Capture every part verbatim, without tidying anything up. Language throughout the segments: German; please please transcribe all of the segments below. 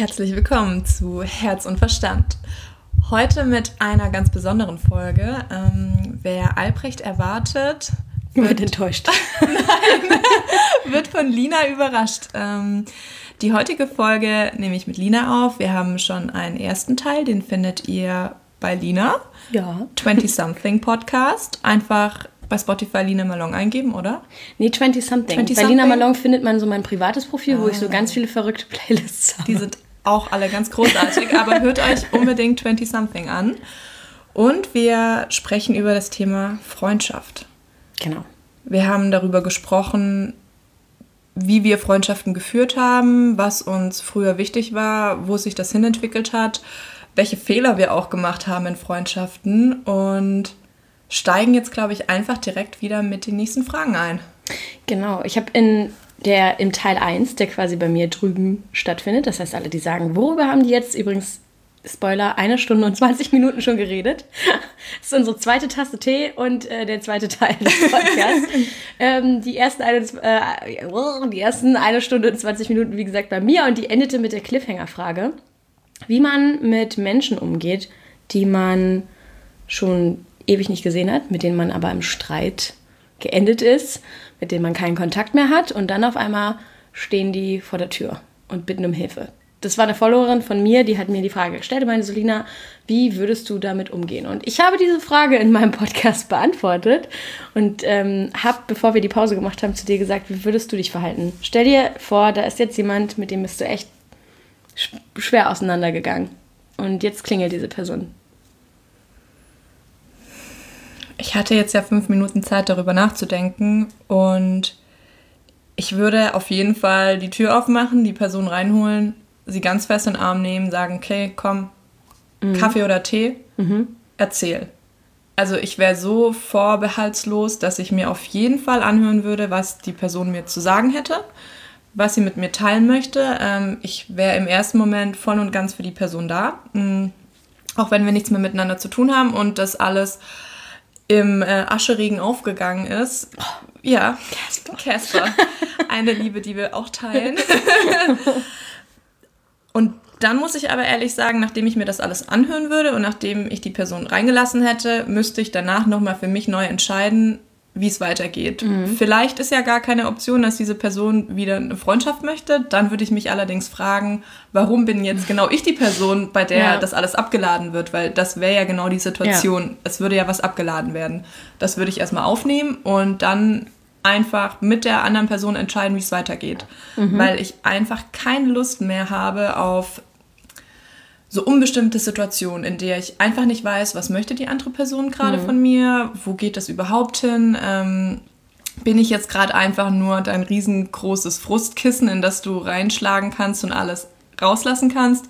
Herzlich willkommen zu Herz und Verstand. Heute mit einer ganz besonderen Folge. Ähm, wer Albrecht erwartet, wird, wird enttäuscht. Nein, wird von Lina überrascht. Ähm, die heutige Folge nehme ich mit Lina auf. Wir haben schon einen ersten Teil, den findet ihr bei Lina. Ja. twenty-something Podcast. Einfach bei Spotify Lina Malong eingeben, oder? Nee, twenty-something. twenty Bei Lina Malong findet man so mein privates Profil, ah. wo ich so ganz viele verrückte Playlists habe. Die sind auch alle ganz großartig, aber hört euch unbedingt twenty-something an. Und wir sprechen über das Thema Freundschaft. Genau. Wir haben darüber gesprochen, wie wir Freundschaften geführt haben, was uns früher wichtig war, wo sich das hinentwickelt hat, welche Fehler wir auch gemacht haben in Freundschaften und steigen jetzt, glaube ich, einfach direkt wieder mit den nächsten Fragen ein. Genau, ich habe in der im Teil eins, der quasi bei mir drüben stattfindet, das heißt, alle, die sagen, worüber haben die jetzt übrigens, Spoiler, eine Stunde und zwanzig Minuten schon geredet. Das ist unsere zweite Tasse Tee und äh, der zweite Teil des Podcasts. ähm, die, ersten eine, äh, die ersten eine Stunde und zwanzig Minuten, wie gesagt, bei mir und die endete mit der Cliffhanger-Frage, wie man mit Menschen umgeht, die man schon ewig nicht gesehen hat, mit denen man aber im Streit geendet ist, mit denen man keinen Kontakt mehr hat und dann auf einmal stehen die vor der Tür und bitten um Hilfe. Das war eine Followerin von mir, die hat mir die Frage gestellt, meine Solina, wie würdest du damit umgehen? Und ich habe diese Frage in meinem Podcast beantwortet und ähm, habe, bevor wir die Pause gemacht haben, zu dir gesagt, wie würdest du dich verhalten? Stell dir vor, da ist jetzt jemand, mit dem bist du echt schwer auseinandergegangen und jetzt klingelt diese Person. Ich hatte jetzt ja fünf Minuten Zeit, darüber nachzudenken und ich würde auf jeden Fall die Tür aufmachen, die Person reinholen, sie ganz fest in den Arm nehmen, sagen, okay, komm, mhm. Kaffee oder Tee, mhm. erzähl. Also ich wäre so vorbehaltslos, dass ich mir auf jeden Fall anhören würde, was die Person mir zu sagen hätte, was sie mit mir teilen möchte. Ähm, ich wäre im ersten Moment voll und ganz für die Person da, mhm. auch wenn wir nichts mehr miteinander zu tun haben und das alles im äh, Ascheregen aufgegangen ist. Oh, ja, Casper. Casper. Eine Liebe, die wir auch teilen. Und dann muss ich aber ehrlich sagen, nachdem ich mir das alles anhören würde und nachdem ich die Person reingelassen hätte, müsste ich danach nochmal für mich neu entscheiden, wie es weitergeht. Mhm. Vielleicht ist ja gar keine Option, dass diese Person wieder eine Freundschaft möchte. Dann würde ich mich allerdings fragen, warum bin jetzt genau ich die Person, bei der ja. das alles abgeladen wird? Weil das wäre ja genau die Situation. Ja. Es würde ja was abgeladen werden. Das würde ich erstmal aufnehmen und dann einfach mit der anderen Person entscheiden, wie es weitergeht. Mhm. Weil ich einfach keine Lust mehr habe auf so unbestimmte Situationen, in der ich einfach nicht weiß, was möchte die andere Person gerade mhm. von mir, wo geht das überhaupt hin, ähm, bin ich jetzt gerade einfach nur dein riesengroßes Frustkissen, in das du reinschlagen kannst und alles rauslassen kannst.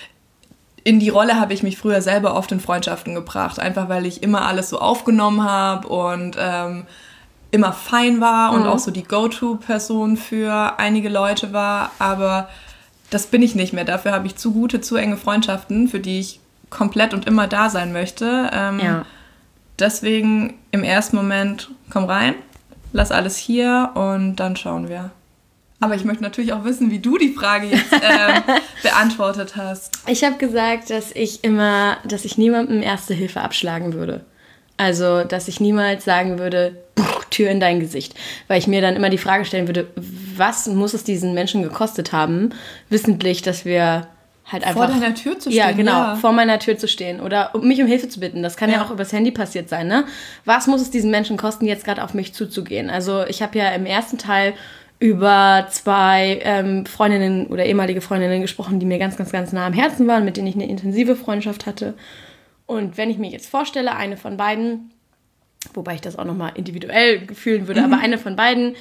In die Rolle habe ich mich früher selber oft in Freundschaften gebracht, einfach weil ich immer alles so aufgenommen habe und ähm, immer fein war mhm. und auch so die Go-To-Person für einige Leute war, aber das bin ich nicht mehr. Dafür habe ich zu gute, zu enge Freundschaften, für die ich komplett und immer da sein möchte. Ähm, ja. Deswegen im ersten Moment, komm rein, lass alles hier und dann schauen wir. Aber ich möchte natürlich auch wissen, wie du die Frage jetzt äh, beantwortet hast. Ich habe gesagt, dass ich immer, dass ich niemandem Erste Hilfe abschlagen würde. Also, dass ich niemals sagen würde, Tür in dein Gesicht. Weil ich mir dann immer die Frage stellen würde, was muss es diesen Menschen gekostet haben, wissentlich, dass wir halt einfach... Vor deiner Tür zu stehen. Ja, genau, ja. vor meiner Tür zu stehen oder um mich um Hilfe zu bitten. Das kann ja, ja auch übers Handy passiert sein, ne? Was muss es diesen Menschen kosten, jetzt gerade auf mich zuzugehen? Also ich habe ja im ersten Teil über zwei ähm, Freundinnen oder ehemalige Freundinnen gesprochen, die mir ganz, ganz, ganz nah am Herzen waren, mit denen ich eine intensive Freundschaft hatte. Und wenn ich mir jetzt vorstelle, eine von beiden, wobei ich das auch nochmal individuell fühlen würde, mhm. aber eine von beiden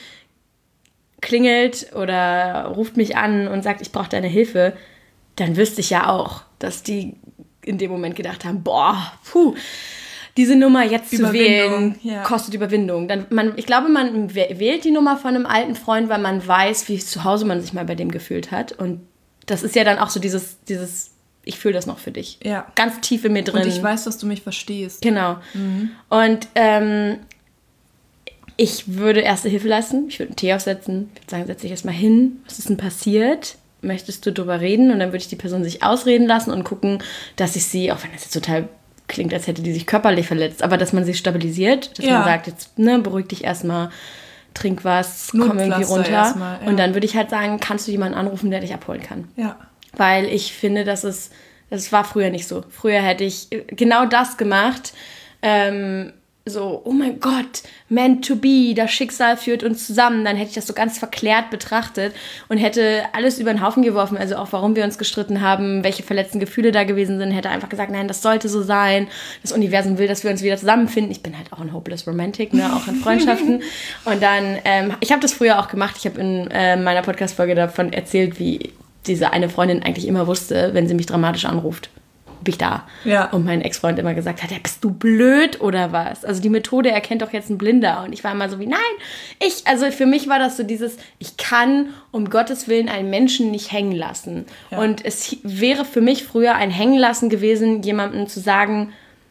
klingelt oder ruft mich an und sagt, ich brauche deine Hilfe, dann wüsste ich ja auch, dass die in dem Moment gedacht haben, boah, puh, diese Nummer jetzt zu wählen, ja. kostet Überwindung. Dann, man, ich glaube, man wählt die Nummer von einem alten Freund, weil man weiß, wie zu Hause man sich mal bei dem gefühlt hat. Und das ist ja dann auch so dieses, dieses ich fühle das noch für dich. Ja. Ganz tief in mir drin. Und ich weiß, dass du mich verstehst. Genau. Mhm. Und ähm, ich würde Erste Hilfe leisten. Ich würde einen Tee aufsetzen. Ich würde sagen, setz dich erstmal hin. Was ist denn passiert? möchtest du drüber reden? Und dann würde ich die Person sich ausreden lassen und gucken, dass ich sie, auch wenn das jetzt total klingt, als hätte die sich körperlich verletzt, aber dass man sie stabilisiert, dass ja. man sagt, jetzt ne, beruhig dich erstmal, trink was, komm irgendwie runter. Erstmal, ja. Und dann würde ich halt sagen, kannst du jemanden anrufen, der dich abholen kann. Ja. Weil ich finde, dass es, das war früher nicht so. Früher hätte ich genau das gemacht, ähm, so, oh mein Gott, meant to be, das Schicksal führt uns zusammen. Dann hätte ich das so ganz verklärt betrachtet und hätte alles über den Haufen geworfen, also auch warum wir uns gestritten haben, welche verletzten Gefühle da gewesen sind, hätte einfach gesagt, nein, das sollte so sein, das Universum will, dass wir uns wieder zusammenfinden. Ich bin halt auch ein hopeless romantic, ne, auch in Freundschaften. Und dann, ähm, ich habe das früher auch gemacht, ich habe in äh, meiner Podcast-Folge davon erzählt, wie diese eine Freundin eigentlich immer wusste, wenn sie mich dramatisch anruft, bin ich da. Ja. Und mein Ex-Freund immer gesagt hat, ja, bist du blöd oder was? Also die Methode erkennt doch jetzt ein Blinder. Und ich war immer so wie, nein, ich, also für mich war das so dieses, ich kann um Gottes Willen einen Menschen nicht hängen lassen. Ja. Und es wäre für mich früher ein Hängenlassen gewesen, jemandem zu sagen,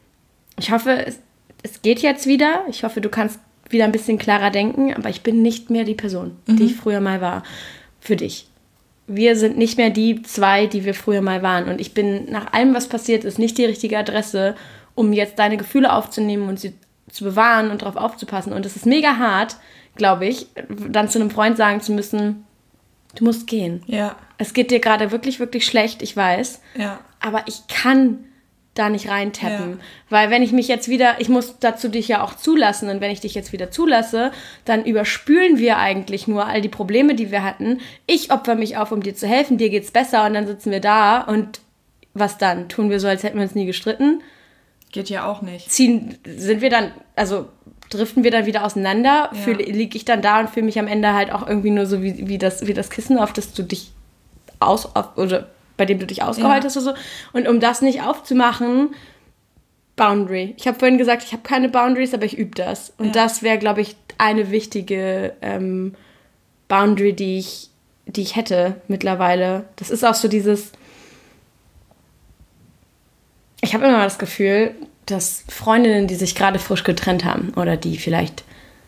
ich hoffe, es, es geht jetzt wieder, ich hoffe, du kannst wieder ein bisschen klarer denken, aber ich bin nicht mehr die Person, mhm. die ich früher mal war, für dich. Wir sind nicht mehr die zwei, die wir früher mal waren. Und ich bin nach allem, was passiert ist, nicht die richtige Adresse, um jetzt deine Gefühle aufzunehmen und sie zu bewahren und darauf aufzupassen. Und es ist mega hart, glaube ich, dann zu einem Freund sagen zu müssen, du musst gehen. Ja. Es geht dir gerade wirklich, wirklich schlecht, ich weiß. Ja. Aber ich kann da nicht reintappen. Ja. Weil wenn ich mich jetzt wieder, ich muss dazu dich ja auch zulassen und wenn ich dich jetzt wieder zulasse, dann überspülen wir eigentlich nur all die Probleme, die wir hatten. Ich opfer mich auf, um dir zu helfen, dir geht's besser und dann sitzen wir da und was dann? Tun wir so, als hätten wir uns nie gestritten? Geht ja auch nicht. Ziehen, sind wir dann, also driften wir dann wieder auseinander? Ja. Liege ich dann da und fühle mich am Ende halt auch irgendwie nur so wie, wie, das, wie das Kissen, auf das du dich aus, auf, oder bei dem du dich ausgeheult ja. hast oder so. Und um das nicht aufzumachen, Boundary. Ich habe vorhin gesagt, ich habe keine Boundaries, aber ich übe das. Und ja. das wäre, glaube ich, eine wichtige ähm, Boundary, die ich, die ich hätte mittlerweile. Das ist auch so dieses, ich habe immer das Gefühl, dass Freundinnen, die sich gerade frisch getrennt haben oder die vielleicht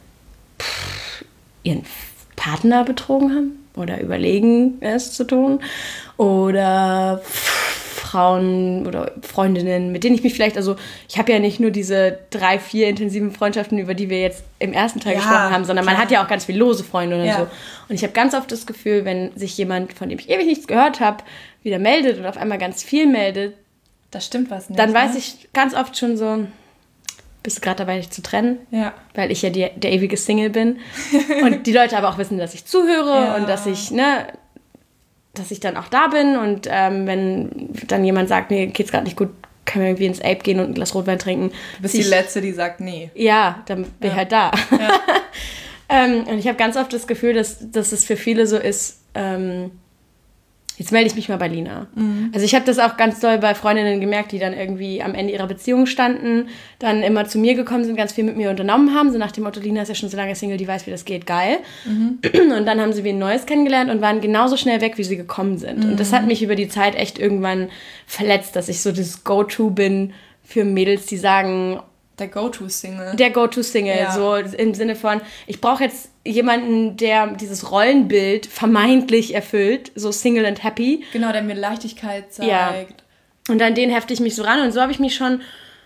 pff, ihren Partner betrogen haben oder überlegen, es zu tun, oder Frauen oder Freundinnen, mit denen ich mich vielleicht, also ich habe ja nicht nur diese drei, vier intensiven Freundschaften, über die wir jetzt im ersten Teil ja, gesprochen haben, sondern klar. man hat ja auch ganz viele lose Freunde oder ja. so. Und ich habe ganz oft das Gefühl, wenn sich jemand, von dem ich ewig nichts gehört habe, wieder meldet und auf einmal ganz viel meldet, das stimmt was nicht. Dann weiß ne? ich ganz oft schon so, bist du gerade dabei, dich zu trennen? Ja. Weil ich ja die, der ewige Single bin. Und die Leute aber auch wissen, dass ich zuhöre ja. und dass ich, ne, dass ich dann auch da bin. Und ähm, wenn dann jemand sagt, mir geht's gerade nicht gut, können wir irgendwie ins Ape gehen und ein Glas Rotwein trinken. Du bist die ich, Letzte, die sagt, nee. Ja, dann bin ja. ich halt da. Ja. ähm, und ich habe ganz oft das Gefühl, dass, dass es für viele so ist, ähm, jetzt melde ich mich mal bei Lina. Mhm. Also ich habe das auch ganz doll bei Freundinnen gemerkt, die dann irgendwie am Ende ihrer Beziehung standen, dann immer zu mir gekommen sind, ganz viel mit mir unternommen haben, so nach dem Motto, Lina ist ja schon so lange Single, die weiß, wie das geht, geil. Mhm. Und dann haben sie wie ein Neues kennengelernt und waren genauso schnell weg, wie sie gekommen sind. Mhm. Und das hat mich über die Zeit echt irgendwann verletzt, dass ich so das Go-To bin für Mädels, die sagen, der Go-To-Single. Der Go-To-Single, ja. So im Sinne von, ich brauche jetzt jemanden, der dieses Rollenbild vermeintlich erfüllt, so Single and happy. Genau, der mir Leichtigkeit zeigt. Ja. Und an den hefte ich mich so ran und so habe ich mich schon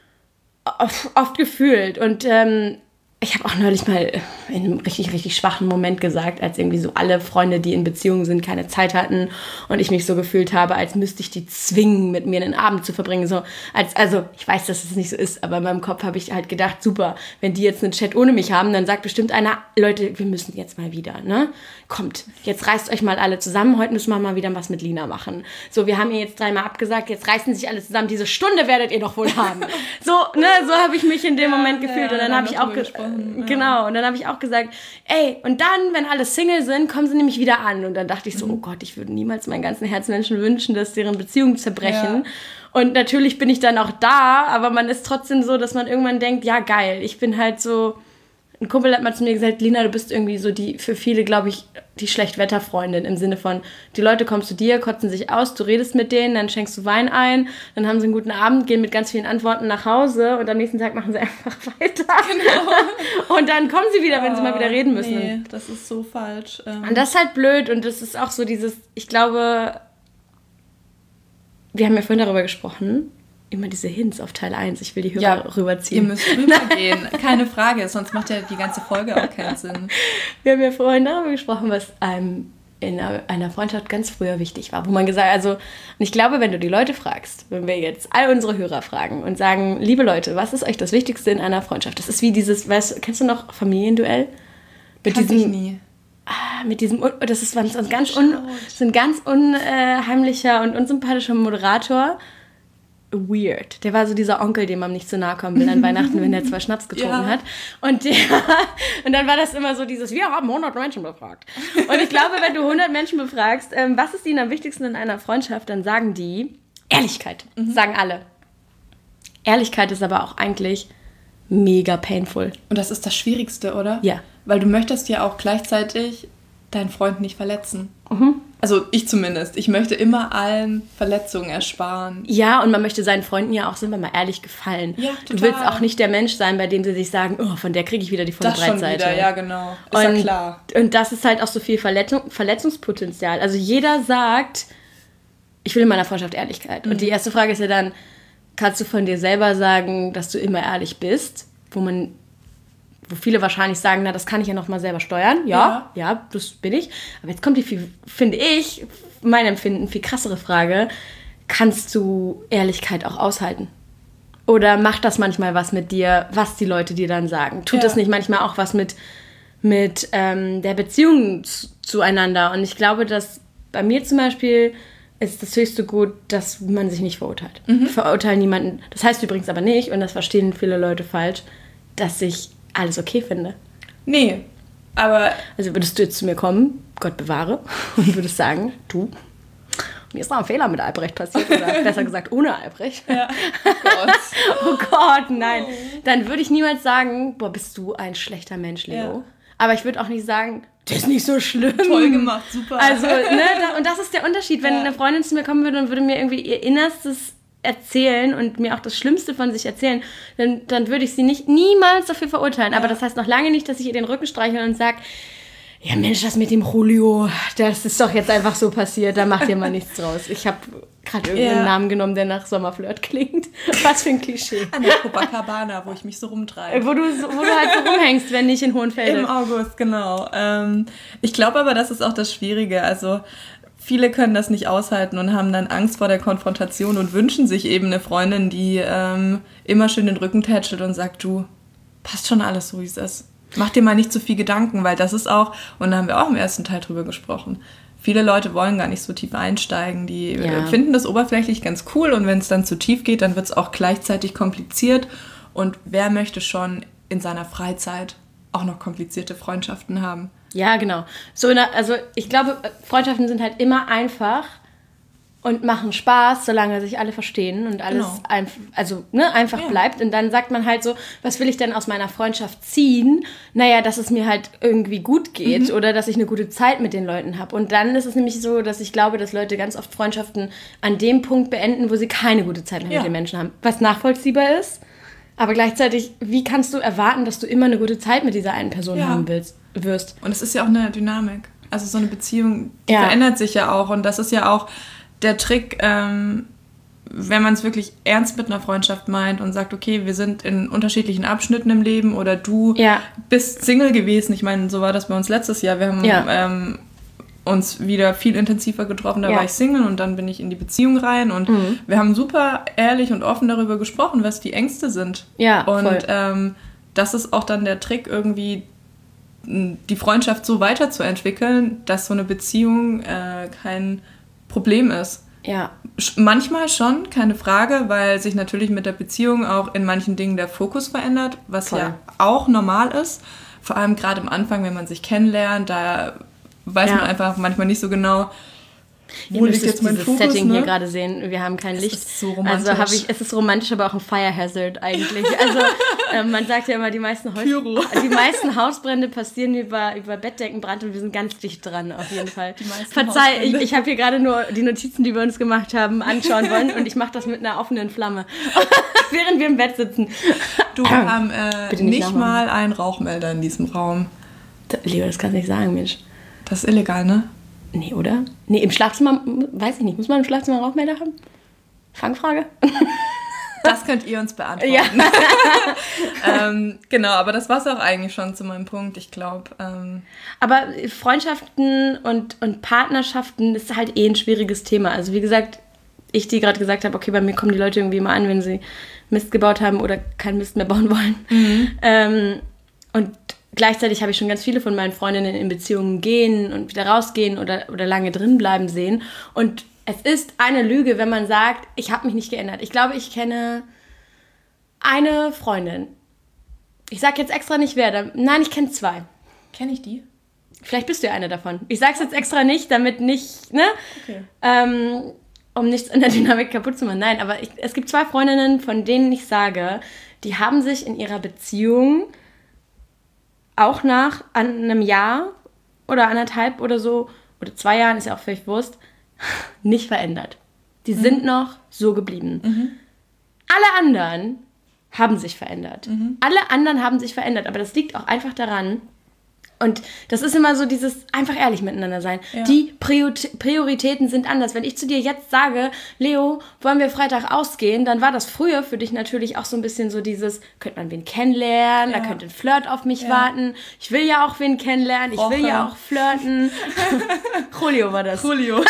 oft gefühlt. Und ähm, ich habe auch neulich mal in einem richtig, richtig schwachen Moment gesagt, als irgendwie so alle Freunde, die in Beziehungen sind, keine Zeit hatten und ich mich so gefühlt habe, als müsste ich die zwingen, mit mir einen Abend zu verbringen. So, als, also ich weiß, dass es nicht so ist, aber in meinem Kopf habe ich halt gedacht, super, wenn die jetzt einen Chat ohne mich haben, dann sagt bestimmt einer, Leute, wir müssen jetzt mal wieder, ne? Kommt, jetzt reißt euch mal alle zusammen, heute müssen wir mal wieder was mit Lina machen. So, wir haben ihr jetzt dreimal abgesagt, jetzt reißen sich alle zusammen, diese Stunde werdet ihr doch wohl haben. So, ne, so habe ich mich in dem ja, Moment gefühlt ja, und dann habe ich auch ge- ja. genau, und dann habe ich auch gesagt, ey, und dann, wenn alle Single sind, kommen sie nämlich wieder an. Und dann dachte ich so, mhm. oh Gott, ich würde niemals meinen ganzen Herzmenschen wünschen, dass deren Beziehungen zerbrechen. Ja. Und natürlich bin ich dann auch da, aber man ist trotzdem so, dass man irgendwann denkt, ja geil, ich bin halt so ein Kumpel hat mal zu mir gesagt, Lina, du bist irgendwie so die, für viele, glaube ich, die Schlechtwetterfreundin im Sinne von, die Leute kommen zu dir, kotzen sich aus, du redest mit denen, dann schenkst du Wein ein, dann haben sie einen guten Abend, gehen mit ganz vielen Antworten nach Hause und am nächsten Tag machen sie einfach weiter. Genau. Und dann kommen sie wieder, wenn oh, sie mal wieder reden müssen. Nee, das ist so falsch. Ähm. Und das ist halt blöd und das ist auch so dieses, ich glaube, wir haben ja vorhin darüber gesprochen, immer diese Hints auf Teil eins. Ich will die Hörer ja, rüberziehen. Ihr müsst rübergehen. Keine Frage, sonst macht ja die ganze Folge auch keinen Sinn. Wir haben ja vorhin darüber gesprochen, was einem in einer Freundschaft ganz früher wichtig war. Wo man gesagt hat, also, und ich glaube, wenn du die Leute fragst, wenn wir jetzt all unsere Hörer fragen und sagen, liebe Leute, was ist euch das Wichtigste in einer Freundschaft? Das ist wie dieses, weißt du, kennst du noch Familienduell? Mit Kannte diesem, ich nie. Ah, mit diesem, das ist ein ganz, un, so ein ganz unheimlicher und unsympathischer Moderator. Weird. Der war so dieser Onkel, dem man nicht zu nahe kommen will an Weihnachten, wenn der zwei Schnaps getrunken ja. hat. Und, der, und dann war das immer so dieses, wir haben hundert Menschen befragt. Und ich glaube, wenn du hundert Menschen befragst, ähm, was ist ihnen am wichtigsten in einer Freundschaft, dann sagen die Ehrlichkeit. Mhm. Sagen alle. Ehrlichkeit ist aber auch eigentlich mega painful. Und das ist das Schwierigste, oder? Ja. Weil du möchtest ja auch gleichzeitig deinen Freund nicht verletzen. Mhm. Also ich zumindest. Ich möchte immer allen Verletzungen ersparen. Ja, und man möchte seinen Freunden ja auch, sind wir mal ehrlich, gefallen. Ja, total. Du willst auch nicht der Mensch sein, bei dem sie sich sagen, oh, von der kriege ich wieder die volle das Breitseite. Schon wieder, ja, genau. Ist und, ja klar. Und das ist halt auch so viel Verletzung, Verletzungspotenzial. Also jeder sagt, ich will in meiner Freundschaft Ehrlichkeit. Mhm. Und die erste Frage ist ja dann, kannst du von dir selber sagen, dass du immer ehrlich bist? Wo man... wo viele wahrscheinlich sagen, na, das kann ich ja noch mal selber steuern. Ja, ja, ja, das bin ich. Aber jetzt kommt die, viel, finde ich, mein Empfinden, viel krassere Frage. Kannst du Ehrlichkeit auch aushalten? Oder macht das manchmal was mit dir, was die Leute dir dann sagen? Tut ja. das nicht manchmal auch was mit, mit ähm, der Beziehung zu, zueinander? Und ich glaube, dass bei mir zum Beispiel ist das höchste Gut, dass man sich nicht verurteilt. Mhm. Ich verurteile niemanden. Das heißt übrigens aber nicht, und das verstehen viele Leute falsch, dass ich alles okay finde. Nee, aber... Also würdest du jetzt zu mir kommen, Gott bewahre, und würdest sagen, du, mir ist noch ein Fehler mit Albrecht passiert, oder besser gesagt ohne Albrecht. Ja. Oh Gott. Oh Gott, nein. Dann würde ich niemals sagen, boah, bist du ein schlechter Mensch, Leo. Ja. Aber ich würde auch nicht sagen, das ist nicht so schlimm. Toll gemacht, super. Also, ne, da, und das ist der Unterschied. Wenn ja. eine Freundin zu mir kommen würde und würde mir irgendwie ihr Innerstes erzählen und mir auch das Schlimmste von sich erzählen, dann, dann würde ich sie nicht niemals dafür verurteilen. Ja. Aber das heißt noch lange nicht, dass ich ihr den Rücken streiche und sage, ja Mensch, das mit dem Julio, das ist doch jetzt einfach so passiert, da macht ihr mal nichts draus. Ich habe gerade irgendeinen ja. Namen genommen, der nach Sommerflirt klingt. Was für ein Klischee. An der Copacabana, wo ich mich so rumtreibe. Wo du, wo du halt so rumhängst, wenn nicht in Hohenfelde. Im August, genau. Ähm, ich glaube aber, das ist auch das Schwierige. Also viele können das nicht aushalten und haben dann Angst vor der Konfrontation und wünschen sich eben eine Freundin, die ähm, immer schön den Rücken tätschelt und sagt, du, passt schon alles so, wie es ist. Mach dir mal nicht so viel Gedanken, weil das ist auch, und da haben wir auch im ersten Teil drüber gesprochen, viele Leute wollen gar nicht so tief einsteigen, die ja. finden das oberflächlich ganz cool und wenn es dann zu tief geht, dann wird es auch gleichzeitig kompliziert und wer möchte schon in seiner Freizeit auch noch komplizierte Freundschaften haben? Ja, genau. So, also ich glaube, Freundschaften sind halt immer einfach und machen Spaß, solange sich alle verstehen und alles genau. einf- also, ne, einfach ja. bleibt. Und dann sagt man halt so, was will ich denn aus meiner Freundschaft ziehen? Naja, dass es mir halt irgendwie gut geht mhm. oder dass ich eine gute Zeit mit den Leuten habe. Und dann ist es nämlich so, dass ich glaube, dass Leute ganz oft Freundschaften an dem Punkt beenden, wo sie keine gute Zeit mehr ja. mit den Menschen haben. Was nachvollziehbar ist, aber gleichzeitig, wie kannst du erwarten, dass du immer eine gute Zeit mit dieser einen Person ja. haben willst, wirst? Und es ist ja auch eine Dynamik. Also so eine Beziehung, die ja. verändert sich ja auch. Und das ist ja auch der Trick, ähm, wenn man es wirklich ernst mit einer Freundschaft meint und sagt, okay, wir sind in unterschiedlichen Abschnitten im Leben oder du ja. bist Single gewesen. Ich meine, so war das bei uns letztes Jahr. Wir haben ja. ähm, uns wieder viel intensiver getroffen. Da ja. war ich Single und dann bin ich in die Beziehung rein und mhm. wir haben super ehrlich und offen darüber gesprochen, was die Ängste sind. Ja, und voll. Ähm, das ist auch dann der Trick, irgendwie die Freundschaft so weiterzuentwickeln, dass so eine Beziehung äh, kein Problem ist. Ja. Manchmal schon, keine Frage, weil sich natürlich mit der Beziehung auch in manchen Dingen der Fokus verändert, was Voll. ja auch normal ist. Vor allem gerade am Anfang, wenn man sich kennenlernt, da weiß ja. man einfach manchmal nicht so genau, Wo liegt jetzt mein Fokus, Setting ne? hier gerade sehen. Wir haben kein es Licht. Ist so romantisch. Also habe ich, es ist romantisch, aber auch ein Fire Hazard eigentlich. Also äh, man sagt ja immer, die meisten, Haus, die meisten Hausbrände passieren über, über Bettdeckenbrand und wir sind ganz dicht dran auf jeden Fall. Verzeih, ich, ich habe hier gerade nur die Notizen, die wir uns gemacht haben, anschauen wollen und ich mache das mit einer offenen Flamme, während wir im Bett sitzen. Du haben äh, nicht, nicht mal einen Rauchmelder in diesem Raum. Leo, das kannst du nicht sagen, Mensch. Das ist illegal, ne? Nee, oder? Nee, im Schlafzimmer, weiß ich nicht. Muss man im Schlafzimmer einen Rauchmelder haben? Fangfrage? Das könnt ihr uns beantworten. Ja. ähm, genau, aber das war es auch eigentlich schon zu meinem Punkt, ich glaube. Ähm aber Freundschaften und, und Partnerschaften ist halt eh ein schwieriges Thema. Also wie gesagt, ich die gerade gesagt habe, okay, bei mir kommen die Leute irgendwie immer an, wenn sie Mist gebaut haben oder keinen Mist mehr bauen wollen. Mhm. Ähm, und gleichzeitig habe ich schon ganz viele von meinen Freundinnen in Beziehungen gehen und wieder rausgehen oder, oder lange drin bleiben sehen. Und es ist eine Lüge, wenn man sagt, ich habe mich nicht geändert. Ich glaube, ich kenne eine Freundin. Ich sage jetzt extra nicht wer. Da, nein, ich kenne zwei. Kenne ich die? Vielleicht bist du ja eine davon. Ich sage es jetzt extra nicht, damit nicht, ne? Okay. Ähm, um nichts in der Dynamik kaputt zu machen. Nein, aber ich, es gibt zwei Freundinnen, von denen ich sage, die haben sich in ihrer Beziehung auch nach einem Jahr oder anderthalb oder so, oder zwei Jahren, ist ja auch völlig Wurst, nicht verändert. Die mhm. sind noch so geblieben. Mhm. Alle anderen haben sich verändert. Mhm. Alle anderen haben sich verändert, aber das liegt auch einfach daran, und das ist immer so dieses einfach ehrlich miteinander sein. Ja. Die Prioritäten sind anders. Wenn ich zu dir jetzt sage, Leo, wollen wir Freitag ausgehen, dann war das früher für dich natürlich auch so ein bisschen so dieses, könnte man wen kennenlernen, ja. da könnte ein Flirt auf mich ja. warten. Ich will ja auch wen kennenlernen, ich Roche. will ja auch flirten. Julio war das. Julio.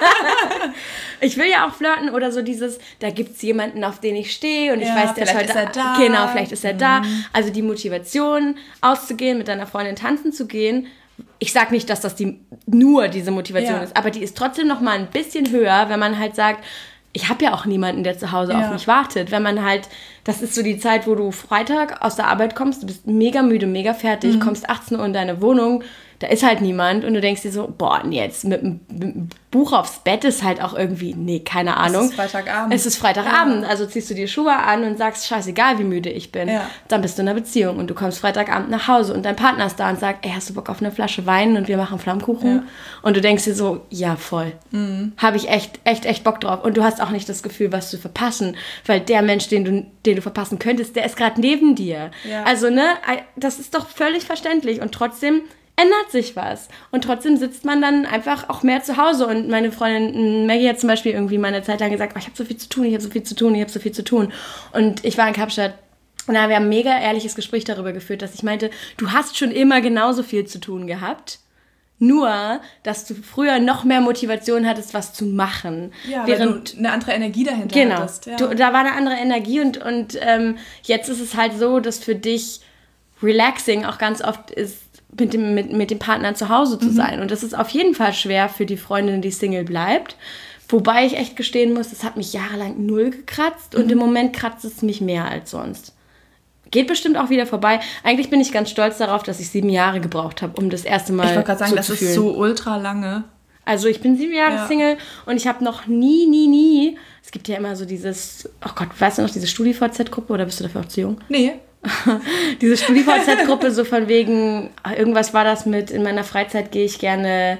Ich will ja auch flirten oder so dieses, da gibt es jemanden, auf den ich stehe und ich ja, weiß, der ist heute ist er da. Genau, vielleicht ist er mhm. da. Also die Motivation, auszugehen, mit deiner Freundin tanzen zu gehen. Ich sag nicht, dass das die, nur diese Motivation ja. ist, aber die ist trotzdem noch mal ein bisschen höher, wenn man halt sagt, ich habe ja auch niemanden, der zu Hause ja. auf mich wartet. Wenn man halt, das ist so die Zeit, wo du Freitag aus der Arbeit kommst, du bist mega müde, mega fertig, mhm. kommst achtzehn Uhr in deine Wohnung, da ist halt niemand und du denkst dir so, boah, nee, jetzt mit einem Buch aufs Bett ist halt auch irgendwie, nee, keine Ahnung. Es ist Freitagabend. Es ist Freitagabend, ja. also ziehst du dir Schuhe an und sagst, scheißegal, wie müde ich bin. Ja. Dann bist du in einer Beziehung und du kommst Freitagabend nach Hause und dein Partner ist da und sagt, ey, hast du Bock auf eine Flasche Wein und wir machen Flammkuchen? Ja. Und du denkst dir so, ja, voll. Mhm. Habe ich echt, echt, echt Bock drauf. Und du hast auch nicht das Gefühl, was zu verpassen, weil der Mensch, den du, den du verpassen könntest, der ist gerade neben dir. Ja. Also, ne, das ist doch völlig verständlich und trotzdem ändert sich was. Und trotzdem sitzt man dann einfach auch mehr zu Hause. Und meine Freundin Maggie hat zum Beispiel irgendwie mal eine Zeit lang gesagt, oh, ich habe so viel zu tun, ich habe so viel zu tun, ich habe so viel zu tun. Und ich war in Kapstadt und da haben wir ein mega ehrliches Gespräch darüber geführt, dass ich meinte, du hast schon immer genauso viel zu tun gehabt. Nur, dass du früher noch mehr Motivation hattest, was zu machen. Ja, während du eine andere Energie dahinter genau, hattest. Ja. Du, da war eine andere Energie und, und ähm, jetzt ist es halt so, dass für dich relaxing auch ganz oft ist, mit dem, mit, mit dem Partner zu Hause zu mhm. sein. Und das ist auf jeden Fall schwer für die Freundin, die Single bleibt. Wobei ich echt gestehen muss, das hat mich jahrelang null gekratzt und mhm. im Moment kratzt es mich mehr als sonst. Geht bestimmt auch wieder vorbei. Eigentlich bin ich ganz stolz darauf, dass ich sieben Jahre gebraucht habe, um das erste Mal zu fühlen. Ich wollte gerade sagen, das ist so ultra lange. Also ich bin sieben Jahre ja. Single und ich habe noch nie, nie, nie, es gibt ja immer so dieses, oh Gott, weißt du noch, diese StudiVZ Gruppe oder bist du dafür auch zu jung? Nee. Diese StudiVZ Gruppe so von wegen, irgendwas war das mit, in meiner Freizeit gehe ich gerne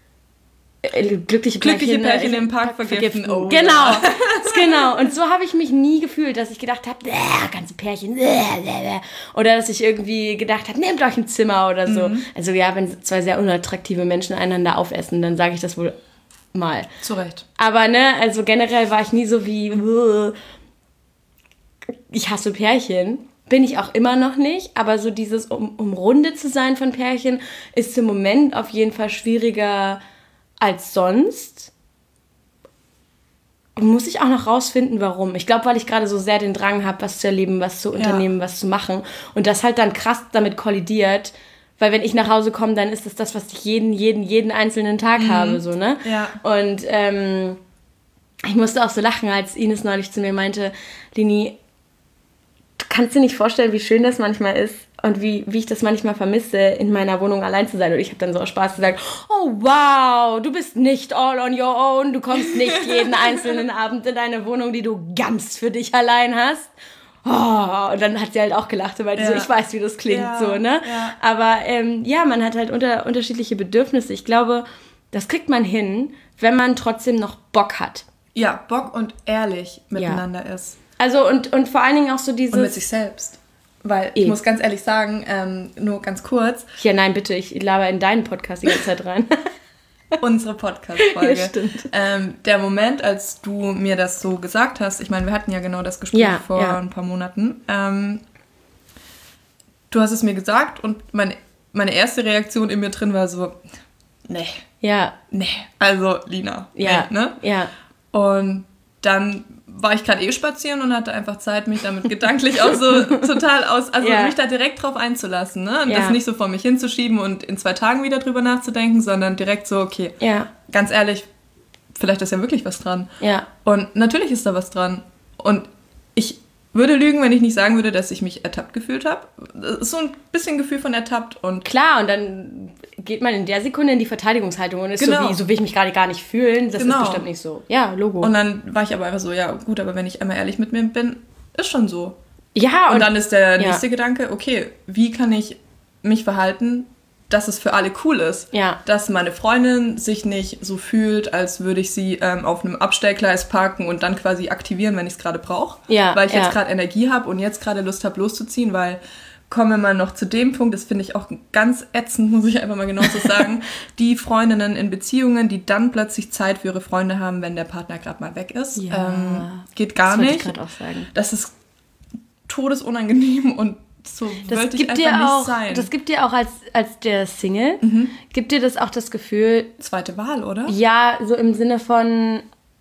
äh, glückliche Pärchen, glückliche Pärchen im Park vergiften. vergiften. Oh, genau, ja. genau. Und so habe ich mich nie gefühlt, dass ich gedacht habe, ganze Pärchen, oder dass ich irgendwie gedacht habe, nehmt euch ein Zimmer oder so. Mhm. Also ja, wenn zwei sehr unattraktive Menschen einander aufessen, dann sage ich das wohl mal. Zu Recht. Aber ne, also generell war ich nie so wie, ich hasse Pärchen. Bin ich auch immer noch nicht, aber so dieses um, umrundet zu sein von Pärchen ist im Moment auf jeden Fall schwieriger als sonst. Und muss ich auch noch rausfinden, warum. Ich glaube, weil ich gerade so sehr den Drang habe, was zu erleben, was zu unternehmen, ja. was zu machen. Und das halt dann krass damit kollidiert, weil wenn ich nach Hause komme, dann ist das das, was ich jeden, jeden, jeden einzelnen Tag mhm. habe. So, ne? Ja. Und ähm, ich musste auch so lachen, als Ines neulich zu mir meinte, Lini, du kannst dir nicht vorstellen, wie schön das manchmal ist und wie, wie ich das manchmal vermisse, in meiner Wohnung allein zu sein. Und ich habe dann so aus Spaß gesagt, oh wow, du bist nicht all on your own, du kommst nicht jeden einzelnen Abend in deine Wohnung, die du ganz für dich allein hast. Oh, und dann hat sie halt auch gelacht, weil ja. so, ich weiß, wie das klingt, ja, so, ne? Ja. Aber ähm, ja, man hat halt unter, unterschiedliche Bedürfnisse. Ich glaube, das kriegt man hin, wenn man trotzdem noch Bock hat. Ja, Bock und ehrlich miteinander ja. ist. Also und, und vor allen Dingen auch so dieses... Und mit sich selbst. Weil, ich e. muss ganz ehrlich sagen, ähm, nur ganz kurz... Ja, nein, bitte, ich laber in deinen Podcast die ganze Zeit rein. Unsere Podcast-Folge. Ja, stimmt. Ähm, der Moment, als du mir das so gesagt hast, ich meine, wir hatten ja genau das Gespräch ja, vor ja. ein paar Monaten. Ähm, du hast es mir gesagt und meine, meine erste Reaktion in mir drin war so, nee. Ja. Nee. Also, Lina. Ja. Nee, ne? Ja. Und dann war ich gerade eh spazieren und hatte einfach Zeit, mich damit gedanklich auch so total aus, also ja. mich da direkt drauf einzulassen, ne? Und ja. das nicht so vor mich hinzuschieben und in zwei Tagen wieder drüber nachzudenken, sondern direkt so, okay, ja. ganz ehrlich, vielleicht ist ja wirklich was dran. Ja. Und natürlich ist da was dran. Und ich würde lügen, wenn ich nicht sagen würde, dass ich mich ertappt gefühlt habe. Das ist so ein bisschen Gefühl von ertappt. Und klar, und dann geht man in der Sekunde in die Verteidigungshaltung und ist genau. so wie, so will ich mich gerade gar nicht fühlen. Das genau. ist bestimmt nicht so. Ja, Logo. Und dann war ich aber einfach so, ja gut, aber wenn ich einmal ehrlich mit mir bin, ist schon so. Ja. Und, und dann ist der nächste ja. Gedanke, okay, wie kann ich mich verhalten, dass es für alle cool ist. Ja. Dass meine Freundin sich nicht so fühlt, als würde ich sie ähm, auf einem Abstellgleis parken und dann quasi aktivieren, wenn ich es gerade brauche. Ja, weil ich ja. jetzt gerade Energie habe und jetzt gerade Lust habe, loszuziehen, weil kommen wir mal noch zu dem Punkt, das finde ich auch ganz ätzend, muss ich einfach mal genau so sagen, die Freundinnen in Beziehungen, die dann plötzlich Zeit für ihre Freunde haben, wenn der Partner gerade mal weg ist. Ja. Ähm, geht gar das nicht. Das wollte ich gerade auch sagen. Das ist todesunangenehm und so das wollte gibt ich dir einfach auch, nicht sein. Das gibt dir auch als, als der Single, mhm. gibt dir das auch das Gefühl... Zweite Wahl, oder? Ja, so im Sinne von...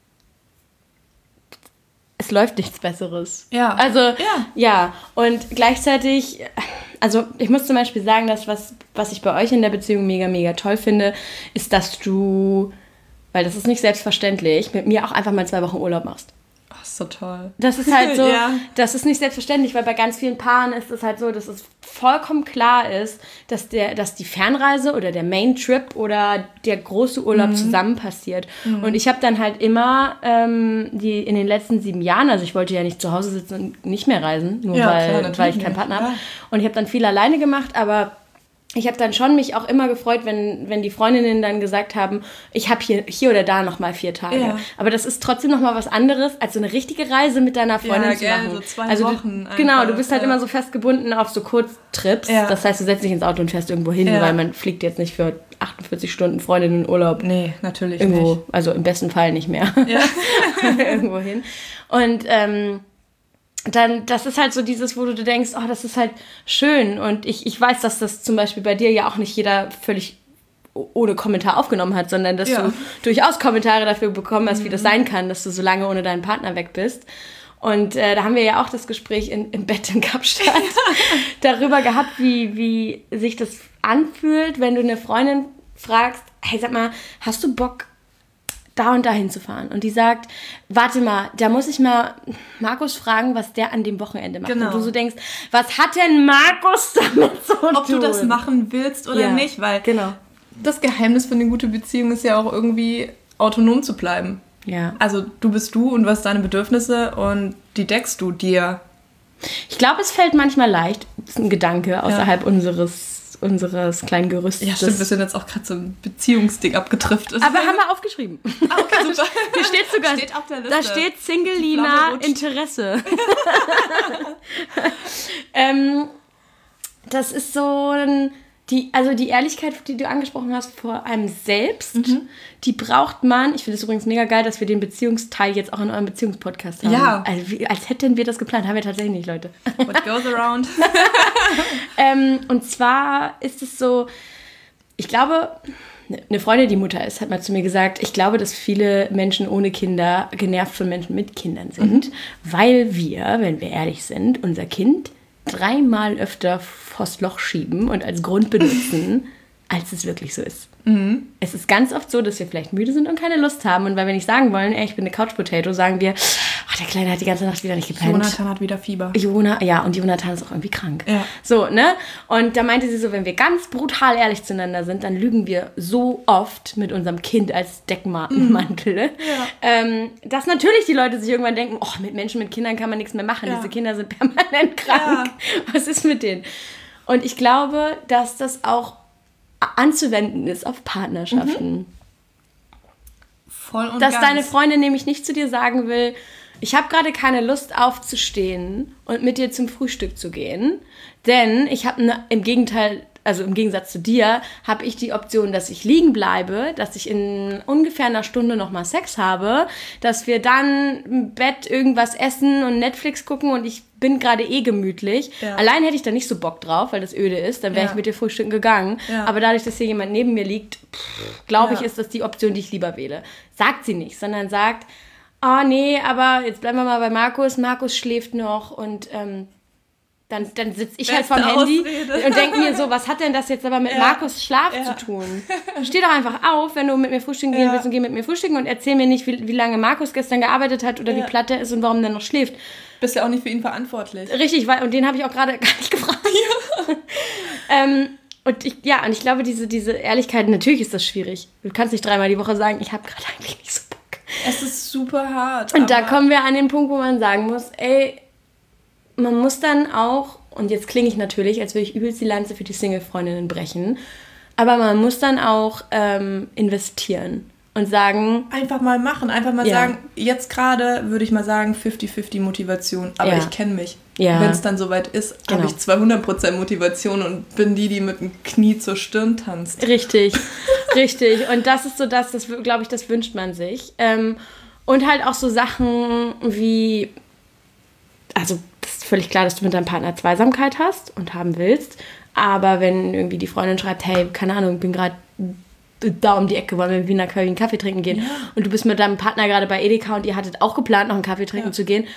Es läuft nichts Besseres. Ja. Also, ja. ja. Und gleichzeitig... Also ich muss zum Beispiel sagen, dass was, was ich bei euch in der Beziehung mega, mega toll finde, ist, dass du... Weil das ist nicht selbstverständlich, mit mir auch einfach mal zwei Wochen Urlaub machst. Ach, so toll. Das ist halt so, ja. das ist nicht selbstverständlich, weil bei ganz vielen Paaren ist es halt so, dass es vollkommen klar ist, dass, der, dass die Fernreise oder der Main-Trip oder der große Urlaub mhm. zusammen passiert. Mhm. Und ich habe dann halt immer ähm, die in den letzten sieben Jahren, also ich wollte ja nicht zu Hause sitzen und nicht mehr reisen, nur ja, weil, klar, weil ich keinen Partner habe. Ja. Und ich habe dann viel alleine gemacht, aber... Ich habe dann schon mich auch immer gefreut, wenn, wenn die Freundinnen dann gesagt haben, ich habe hier, hier oder da nochmal vier Tage. Ja. Aber das ist trotzdem nochmal was anderes, als so eine richtige Reise mit deiner Freundin ja, zu gell, machen. So zwei also Wochen. Du, genau, du bist halt ja. immer so festgebunden auf so Kurztrips. Ja. Das heißt, du setzt dich ins Auto und fährst irgendwo hin, ja. weil man fliegt jetzt nicht für achtundvierzig Stunden Freundinnen in Urlaub. Nee, natürlich irgendwo, nicht. Also im besten Fall nicht mehr. Ja. irgendwo hin. Und ähm, dann, das ist halt so dieses, wo du denkst, oh, das ist halt schön. Und ich, ich weiß, dass das zum Beispiel bei dir ja auch nicht jeder völlig ohne Kommentar aufgenommen hat, sondern dass ja. du durchaus Kommentare dafür bekommen hast, mhm. wie das sein kann, dass du so lange ohne deinen Partner weg bist. Und äh, da haben wir ja auch das Gespräch in, im Bett in Kapstadt darüber gehabt, wie, wie sich das anfühlt, wenn du eine Freundin fragst, hey, sag mal, hast du Bock, da und da hinzufahren? Und die sagt, warte mal, da muss ich mal Markus fragen, was der an dem Wochenende macht. Genau. Und du so denkst, was hat denn Markus damit zu tun? Ob du das machen willst oder ja, nicht, weil genau. das Geheimnis für eine gute Beziehung ist ja auch irgendwie autonom zu bleiben. Ja. Also du bist du und was deine Bedürfnisse und die deckst du dir. Ich glaube, es fällt manchmal leicht, das ist ein Gedanke außerhalb ja. unseres unseres kleinen Gerüstes. Ja, stimmt, wir sind jetzt auch gerade so ein Beziehungsding abgedriftet. Aber haben wir aufgeschrieben. Ah, okay, super. Hier steht sogar, steht auf der Liste. Da steht Single Lina Interesse. ähm, das ist so ein, die, also die Ehrlichkeit, die du angesprochen hast, vor einem selbst, mhm. die braucht man. Ich finde es übrigens mega geil, dass wir den Beziehungsteil jetzt auch in eurem Beziehungspodcast haben. Ja. Also, wie, als hätten wir das geplant. Haben wir tatsächlich nicht, Leute. What goes around. ähm, und zwar ist es so, ich glaube, eine Freundin, die Mutter ist, hat mal zu mir gesagt, ich glaube, dass viele Menschen ohne Kinder genervt von Menschen mit Kindern sind, mhm. weil wir, wenn wir ehrlich sind, unser Kind dreimal öfter vors Loch schieben und als Grund benutzen, als es wirklich so ist. Mhm. Es ist ganz oft so, dass wir vielleicht müde sind und keine Lust haben. Und weil wir nicht sagen wollen, ey, ich bin eine Couch Potato, sagen wir, oh, Ach, der Kleine hat die ganze Nacht wieder nicht gepennt. Jonathan hat wieder Fieber. Jona, ja, und Jonathan ist auch irgendwie krank. Ja. So, ne? Und da meinte sie so, wenn wir ganz brutal ehrlich zueinander sind, dann lügen wir so oft mit unserem Kind als Deckmantel. Mhm. Ja. Ähm, dass natürlich die Leute sich irgendwann denken, oh, mit Menschen, mit Kindern kann man nichts mehr machen. Ja. Diese Kinder sind permanent krank. Ja. Was ist mit denen? Und ich glaube, dass das auch anzuwenden ist auf Partnerschaften. Mhm. Voll und Dass ganz. deine Freundin nämlich nicht zu dir sagen will, ich habe gerade keine Lust aufzustehen und mit dir zum Frühstück zu gehen, denn ich habe ne, im Gegenteil, also im Gegensatz zu dir, habe ich die Option, dass ich liegen bleibe, dass ich in ungefähr einer Stunde nochmal Sex habe, dass wir dann im Bett irgendwas essen und Netflix gucken und ich bin gerade eh gemütlich. Ja. Allein hätte ich da nicht so Bock drauf, weil das öde ist, dann wäre ja. ich mit dir frühstücken gegangen. Ja. Aber dadurch, dass hier jemand neben mir liegt, glaube ich, ja. ist das die Option, die ich lieber wähle. Sagt sie nicht, sondern sagt, oh nee, aber jetzt bleiben wir mal bei Markus. Markus schläft noch und ähm, dann, dann sitze ich Beste halt vorm Handy Ausrede. Und denke mir so, was hat denn das jetzt aber mit ja. Markus Schlaf ja. zu tun? Steh doch einfach auf, wenn du mit mir frühstücken gehen ja. willst und geh mit mir frühstücken und erzähl mir nicht, wie, wie lange Markus gestern gearbeitet hat oder ja. wie platt er ist und warum er noch schläft. Bist ja auch nicht für ihn verantwortlich. Richtig, weil, und den habe ich auch gerade gar nicht gefragt. Ja. ähm, und ich, ja, und ich glaube, diese, diese Ehrlichkeit, natürlich ist das schwierig. Du kannst nicht dreimal die Woche sagen, ich habe gerade eigentlich nicht so Bock. Es ist super hart. Und da kommen wir an den Punkt, wo man sagen muss, ey, man muss dann auch, und jetzt klinge ich natürlich, als würde ich übelst die Lanze für die Single-Freundinnen brechen, aber man muss dann auch ähm, investieren und sagen... Einfach mal machen, einfach mal ja. sagen, jetzt gerade würde ich mal sagen fünfzig fünfzig Motivation, aber ja. ich kenne mich. Ja. Wenn es dann soweit ist, genau. habe ich zweihundert Prozent Motivation und bin die, die mit dem Knie zur Stirn tanzt. Richtig, richtig. Und das ist so das, das glaube ich, das wünscht man sich. Ähm, und halt auch so Sachen wie, also das ist völlig klar, dass du mit deinem Partner Zweisamkeit hast und haben willst, aber wenn irgendwie die Freundin schreibt, hey, keine Ahnung, ich bin gerade da um die Ecke, wollen wir in Wiener Curry einen Kaffee trinken gehen, ja. und du bist mit deinem Partner gerade bei Edeka und ihr hattet auch geplant, noch einen Kaffee trinken ja. zu gehen,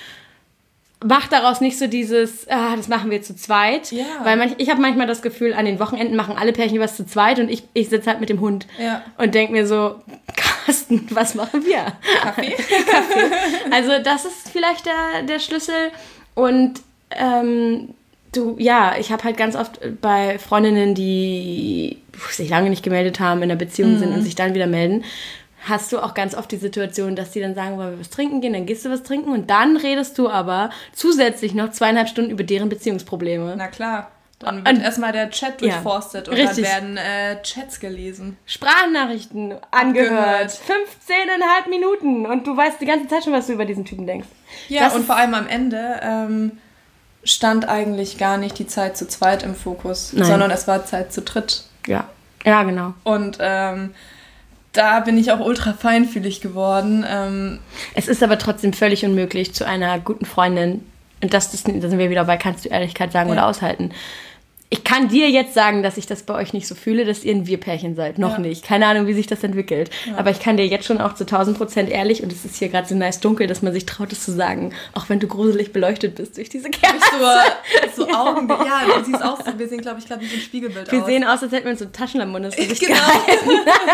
mach daraus nicht so dieses, ah, das machen wir zu zweit. Ja. Weil manch, ich habe manchmal das Gefühl, an den Wochenenden machen alle Pärchen was zu zweit und ich, ich sitze halt mit dem Hund ja. und denke mir so, Carsten, was machen wir? Kaffee? Kaffee. Also das ist vielleicht der, der Schlüssel. Und ähm, du, ja, ich habe halt ganz oft bei Freundinnen, die sich lange nicht gemeldet haben, in einer Beziehung mhm. sind und sich dann wieder melden, hast du auch ganz oft die Situation, dass die dann sagen, wollen wir was trinken gehen, dann gehst du was trinken und dann redest du aber zusätzlich noch zweieinhalb Stunden über deren Beziehungsprobleme. Na klar. Dann wird erstmal der Chat durchforstet ja, und richtig. Dann werden äh, Chats gelesen. Sprachnachrichten angehört. fünfzehneinhalb Minuten und du weißt die ganze Zeit schon, was du über diesen Typen denkst. Ja, das und vor allem am Ende ähm, stand eigentlich gar nicht die Zeit zu zweit im Fokus, Nein. sondern es war Zeit zu dritt. Ja, ja genau. Und ähm, da bin ich auch ultra feinfühlig geworden. Ähm, es ist aber trotzdem völlig unmöglich, zu einer guten Freundin, und das, das, da sind wir wieder bei, kannst du Ehrlichkeit sagen ja. oder aushalten. Ich kann dir jetzt sagen, dass ich das bei euch nicht so fühle, dass ihr ein Wir-Pärchen seid. Noch ja. nicht. Keine Ahnung, wie sich das entwickelt. Ja. Aber ich kann dir jetzt schon auch zu tausend Prozent ehrlich, und es ist hier gerade so nice dunkel, dass man sich traut, es zu sagen, auch wenn du gruselig beleuchtet bist durch diese Kerze. So, so Augen, ja, du siehst auch so, wir sehen, glaube ich, gerade wie so ein Spiegelbild wir aus. Wir sehen aus, als hätten wir uns so Taschenlampen und das Gesicht genau. gehalten.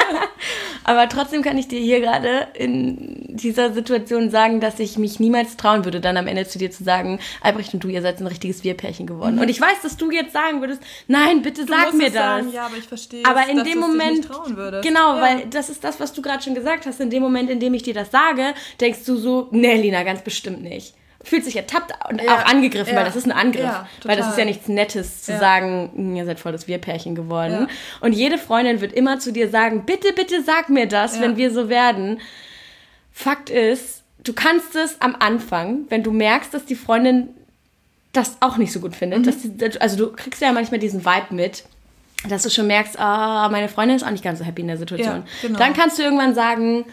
Aber trotzdem kann ich dir hier gerade in dieser Situation sagen, dass ich mich niemals trauen würde, dann am Ende zu dir zu sagen, Albrecht und du, ihr seid ein richtiges Wir-Pärchen geworden. Mhm. Und ich weiß, dass du jetzt sagen würdest, nein, bitte sag mir das. Sagen, ja, aber ich verstehe, aber in dass dem du Moment, dich nicht trauen würdest. Genau, ja. weil das ist das, was du gerade schon gesagt hast. In dem Moment, in dem ich dir das sage, denkst du so, nee, Lina, ganz bestimmt nicht. Fühlt sich ertappt und ja. auch angegriffen, ja. weil das ist ein Angriff. Ja, weil das ist ja nichts Nettes zu ja. sagen, ihr seid voll das Wir-Pärchen geworden. Ja. Und jede Freundin wird immer zu dir sagen, bitte, bitte sag mir das, ja. wenn wir so werden. Fakt ist, du kannst es am Anfang, wenn du merkst, dass die Freundin das auch nicht so gut findet. Mhm. Dass die, also du kriegst ja manchmal diesen Vibe mit, dass du schon merkst, ah, meine Freundin ist auch nicht ganz so happy in der Situation. Ja, genau. Dann kannst du irgendwann sagen,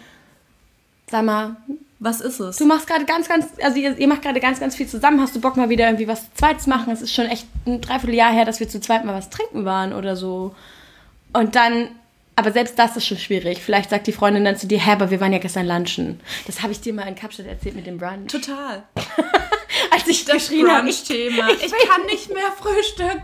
sag mal, was ist es? Du machst gerade ganz, ganz, also ihr, ihr macht gerade ganz, ganz viel zusammen. Hast du Bock mal wieder irgendwie was zu zweit zu machen? Es ist schon echt ein Dreivierteljahr her, dass wir zu zweit mal was trinken waren oder so. Und dann, aber selbst das ist schon schwierig. Vielleicht sagt die Freundin dann zu dir, hä, aber wir waren ja gestern lunchen. Das habe ich dir mal in Kapstadt erzählt mit dem Brunch. Total. Als ich das geschrien habe, ich, Thema. Ich, ich kann nicht mehr frühstücken.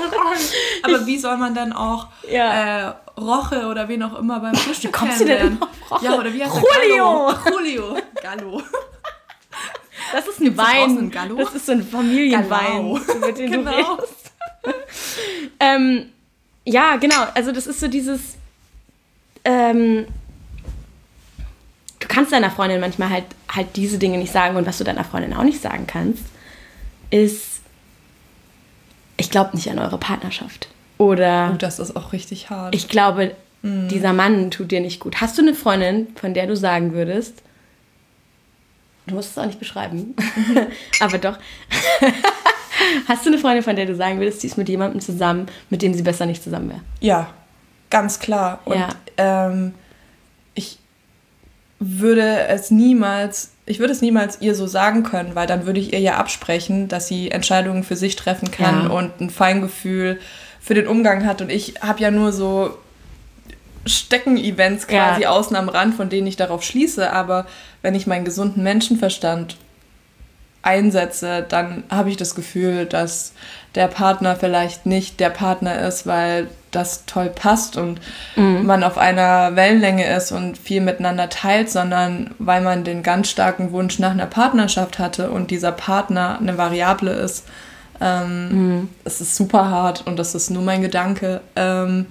Aber wie soll man dann auch ja. äh, Roche oder wen auch immer beim Frühstück kommst du denn auf Roche? Ja, oder wie heißt Julio. der? Julio. Gallo. Das ist ein Wein. Gallo? Das ist so ein Familienwein, mit dem genau. du redest. ähm, ja, genau. Also das ist so dieses... Ähm, du kannst deiner Freundin manchmal halt, halt diese Dinge nicht sagen. Und was du deiner Freundin auch nicht sagen kannst, ist, ich glaube nicht an eure Partnerschaft. Oder... Und das ist auch richtig hart. Ich glaube, mm. dieser Mann tut dir nicht gut. Hast du eine Freundin, von der du sagen würdest... Du musst es auch nicht beschreiben, aber doch. Hast du eine Freundin, von der du sagen würdest, die ist mit jemandem zusammen, mit dem sie besser nicht zusammen wäre? Ja, ganz klar. Und ja. ähm, ich würde es niemals, ich würde es niemals ihr so sagen können, weil dann würde ich ihr ja absprechen, dass sie Entscheidungen für sich treffen kann ja. und ein Feingefühl für den Umgang hat. Und ich habe ja nur so Stecken-Events quasi ja. außen am Rand, von denen ich darauf schließe, aber wenn ich meinen gesunden Menschenverstand einsetze, dann habe ich das Gefühl, dass der Partner vielleicht nicht der Partner ist, weil das toll passt und mhm. man auf einer Wellenlänge ist und viel miteinander teilt, sondern weil man den ganz starken Wunsch nach einer Partnerschaft hatte und dieser Partner eine Variable ist. Ähm, mhm. Es ist super hart und das ist nur mein Gedanke. Ähm,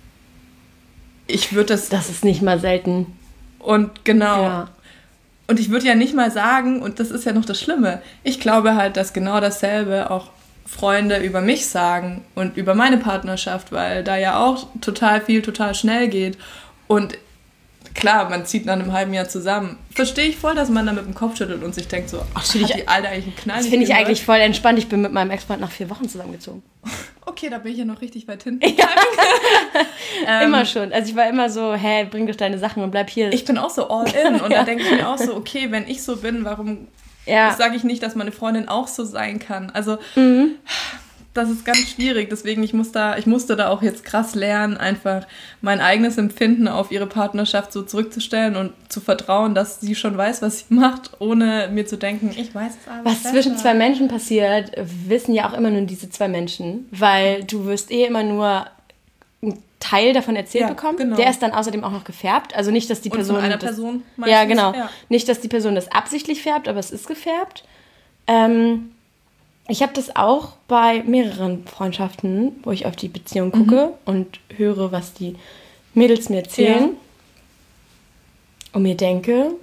ich würde das... Das ist nicht mal selten. Und genau... Ja. Und ich würde ja nicht mal sagen, und das ist ja noch das Schlimme, ich glaube halt, dass genau dasselbe auch Freunde über mich sagen und über meine Partnerschaft, weil da ja auch total viel, total schnell geht. Und klar, man zieht nach einem halben Jahr zusammen. Verstehe ich voll, dass man da mit dem Kopf schüttelt und sich denkt so, ach, hat die Alte eigentlich einen Knall? Das finde ich eigentlich voll entspannt. Ich bin mit meinem Ex-Freund nach vier Wochen zusammengezogen. Okay, da bin ich ja noch richtig weit hinten. Ja. ähm, immer schon. Also ich war immer so, hä, bring doch deine Sachen und bleib hier. Ich bin auch so all in und ja. da denke ich mir auch so, okay, wenn ich so bin, warum ja. sage ich nicht, dass meine Freundin auch so sein kann? Also mhm. das ist ganz schwierig, deswegen ich muss da, ich musste da auch jetzt krass lernen, einfach mein eigenes Empfinden auf ihre Partnerschaft so zurückzustellen und zu vertrauen, dass sie schon weiß, was sie macht, ohne mir zu denken, ich weiß es aber Was besser. Zwischen zwei Menschen passiert, wissen ja auch immer nur diese zwei Menschen, weil du wirst eh immer nur einen Teil davon erzählt ja, bekommen. Genau. Der ist dann außerdem auch noch gefärbt, also nicht, dass die Person... Und von einer das, Person meistens, ja, genau. Ja. Nicht, dass die Person das absichtlich färbt, aber es ist gefärbt. Ähm... Ich habe das auch bei mehreren Freundschaften, wo ich auf die Beziehung gucke mhm. und höre, was die Mädels mir erzählen. Ja. Und mir denke,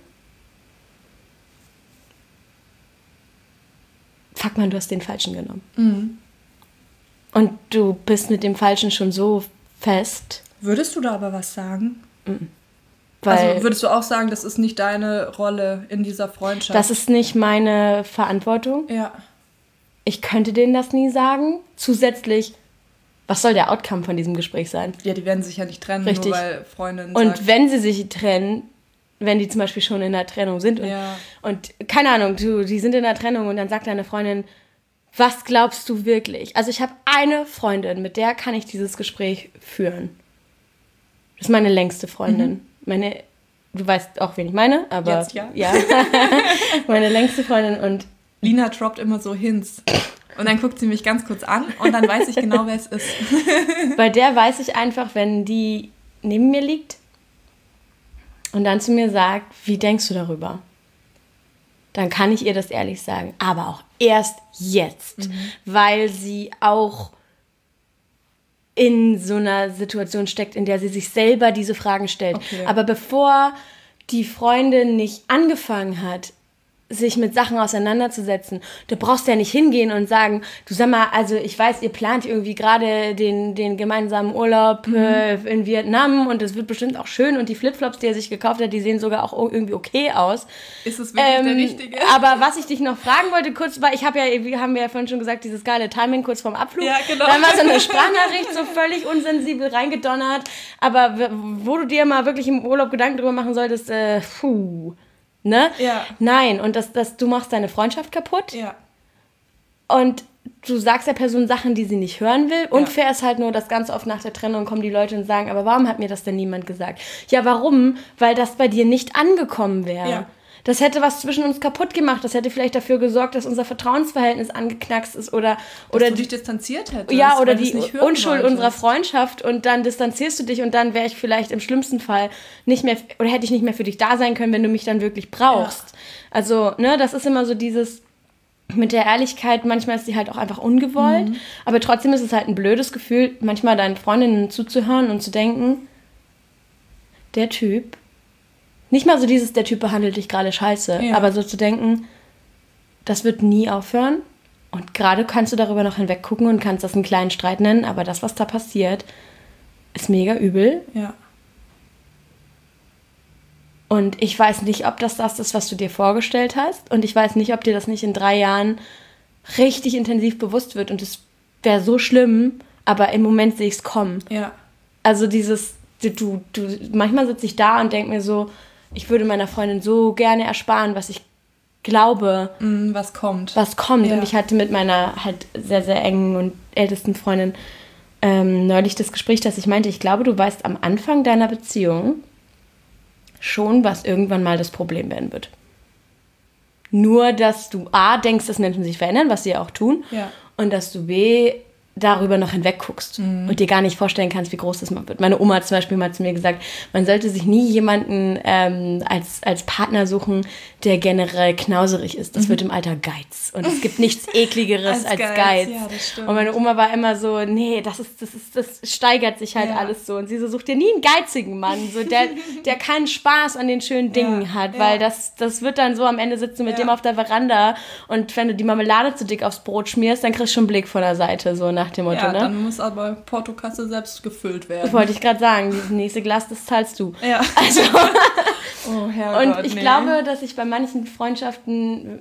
fuck man, du hast den Falschen genommen. Mhm. Und du bist mit dem Falschen schon so fest. Würdest du da aber was sagen? Mhm. Weil also würdest du auch sagen, das ist nicht deine Rolle in dieser Freundschaft? Das ist nicht meine Verantwortung. Ja. Ich könnte denen das nie sagen. Zusätzlich, was soll der Outcome von diesem Gespräch sein? Ja, die werden sich ja nicht trennen, Richtig. nur weil Freundinnen Und sagt, wenn sie sich trennen, wenn die zum Beispiel schon in der Trennung sind und, ja. und keine Ahnung, du, die sind in der Trennung und dann sagt deine Freundin, was glaubst du wirklich? Also ich habe eine Freundin, mit der kann ich dieses Gespräch führen. Das ist meine längste Freundin. Mhm. Meine, du weißt auch, wen ich meine, aber jetzt ja. ja. Meine längste Freundin und Lina droppt immer so Hints. Und dann guckt sie mich ganz kurz an und dann weiß ich genau, wer es ist. Bei der weiß ich einfach, wenn die neben mir liegt und dann zu mir sagt, wie denkst du darüber? Dann kann ich ihr das ehrlich sagen. Aber auch erst jetzt. Mhm. Weil sie auch in so einer Situation steckt, in der sie sich selber diese Fragen stellt. Okay. Aber bevor die Freundin nicht angefangen hat, sich mit Sachen auseinanderzusetzen. Du brauchst ja nicht hingehen und sagen, du sag mal, also ich weiß, ihr plant irgendwie gerade den, den gemeinsamen Urlaub mhm. äh, in Vietnam und es wird bestimmt auch schön und die Flipflops, die er sich gekauft hat, die sehen sogar auch irgendwie okay aus. Ist es wirklich ähm, der Richtige? Aber was ich dich noch fragen wollte, kurz, weil ich habe ja, wie haben wir ja vorhin schon gesagt, dieses geile Timing kurz vorm Abflug. Ja, genau. Dann war so eine Sprachnachricht so völlig unsensibel reingedonnert, aber wo du dir mal wirklich im Urlaub Gedanken drüber machen solltest, äh, puh, ne? Ja. Nein, und das, das, du machst deine Freundschaft kaputt. Ja. Und du sagst der Person Sachen, die sie nicht hören will. Unfair ja. ist halt nur, dass ganz oft nach der Trennung kommen die Leute und sagen, aber warum hat mir das denn niemand gesagt? Ja, warum? Weil das bei dir nicht angekommen wäre. Ja. Das hätte was zwischen uns kaputt gemacht. Das hätte vielleicht dafür gesorgt, dass unser Vertrauensverhältnis angeknackst ist oder... Dass oder du dich distanziert hättest. Ja, oder weil die nicht hören Unschuld wolltest. unserer Freundschaft und dann distanzierst du dich und dann wäre ich vielleicht im schlimmsten Fall nicht mehr... Oder hätte ich nicht mehr für dich da sein können, wenn du mich dann wirklich brauchst. Ja. Also, ne, das ist immer so dieses... Mit der Ehrlichkeit, manchmal ist die halt auch einfach ungewollt. Mhm. Aber trotzdem ist es halt ein blödes Gefühl, manchmal deinen Freundinnen zuzuhören und zu denken, der Typ... Nicht mal so dieses, der Typ behandelt dich gerade scheiße, ja. aber so zu denken, das wird nie aufhören. Und gerade kannst du darüber noch hinweggucken und kannst das einen kleinen Streit nennen, aber das, was da passiert, ist mega übel. Ja. Und ich weiß nicht, ob das das ist, was du dir vorgestellt hast. Und ich weiß nicht, ob dir das nicht in drei Jahren richtig intensiv bewusst wird. Und es wäre so schlimm, aber im Moment sehe ich es kommen. Ja. Also dieses, du, du, manchmal sitze ich da und denke mir so, ich würde meiner Freundin so gerne ersparen, was ich glaube. Mm, was kommt. Was kommt. Ja. Und ich hatte mit meiner halt sehr, sehr engen und ältesten Freundin ähm, neulich das Gespräch, dass ich meinte, ich glaube, du weißt am Anfang deiner Beziehung schon, was irgendwann mal das Problem werden wird. Nur, dass du A, denkst, dass Menschen sich verändern, was sie ja auch tun. Ja. Und dass du B, darüber noch hinweg guckst mhm. und dir gar nicht vorstellen kannst, wie groß das mal wird. Meine Oma hat zum Beispiel mal zu mir gesagt, man sollte sich nie jemanden ähm, als, als Partner suchen, der generell knauserig ist. Das mhm. wird im Alter Geiz. Und es gibt nichts Ekligeres als, als Geiz. Geiz. Ja, das stimmt. Und meine Oma war immer so, nee, das ist, das ist, das steigert sich halt ja. alles so. Und sie so, such dir nie einen geizigen Mann, so der, der keinen Spaß an den schönen Dingen ja. hat, weil ja. das, das wird dann so, am Ende sitzen mit ja. dem auf der Veranda und wenn du die Marmelade zu dick aufs Brot schmierst, dann kriegst du schon einen Blick von der Seite, so nach dem Motto, ja, ne? Dann muss aber Portokasse selbst gefüllt werden. Wollte ich gerade sagen, das nächste Glas, das zahlst du. Ja. Also, oh Herrgott, und ich nee. glaube, dass ich bei manchen Freundschaften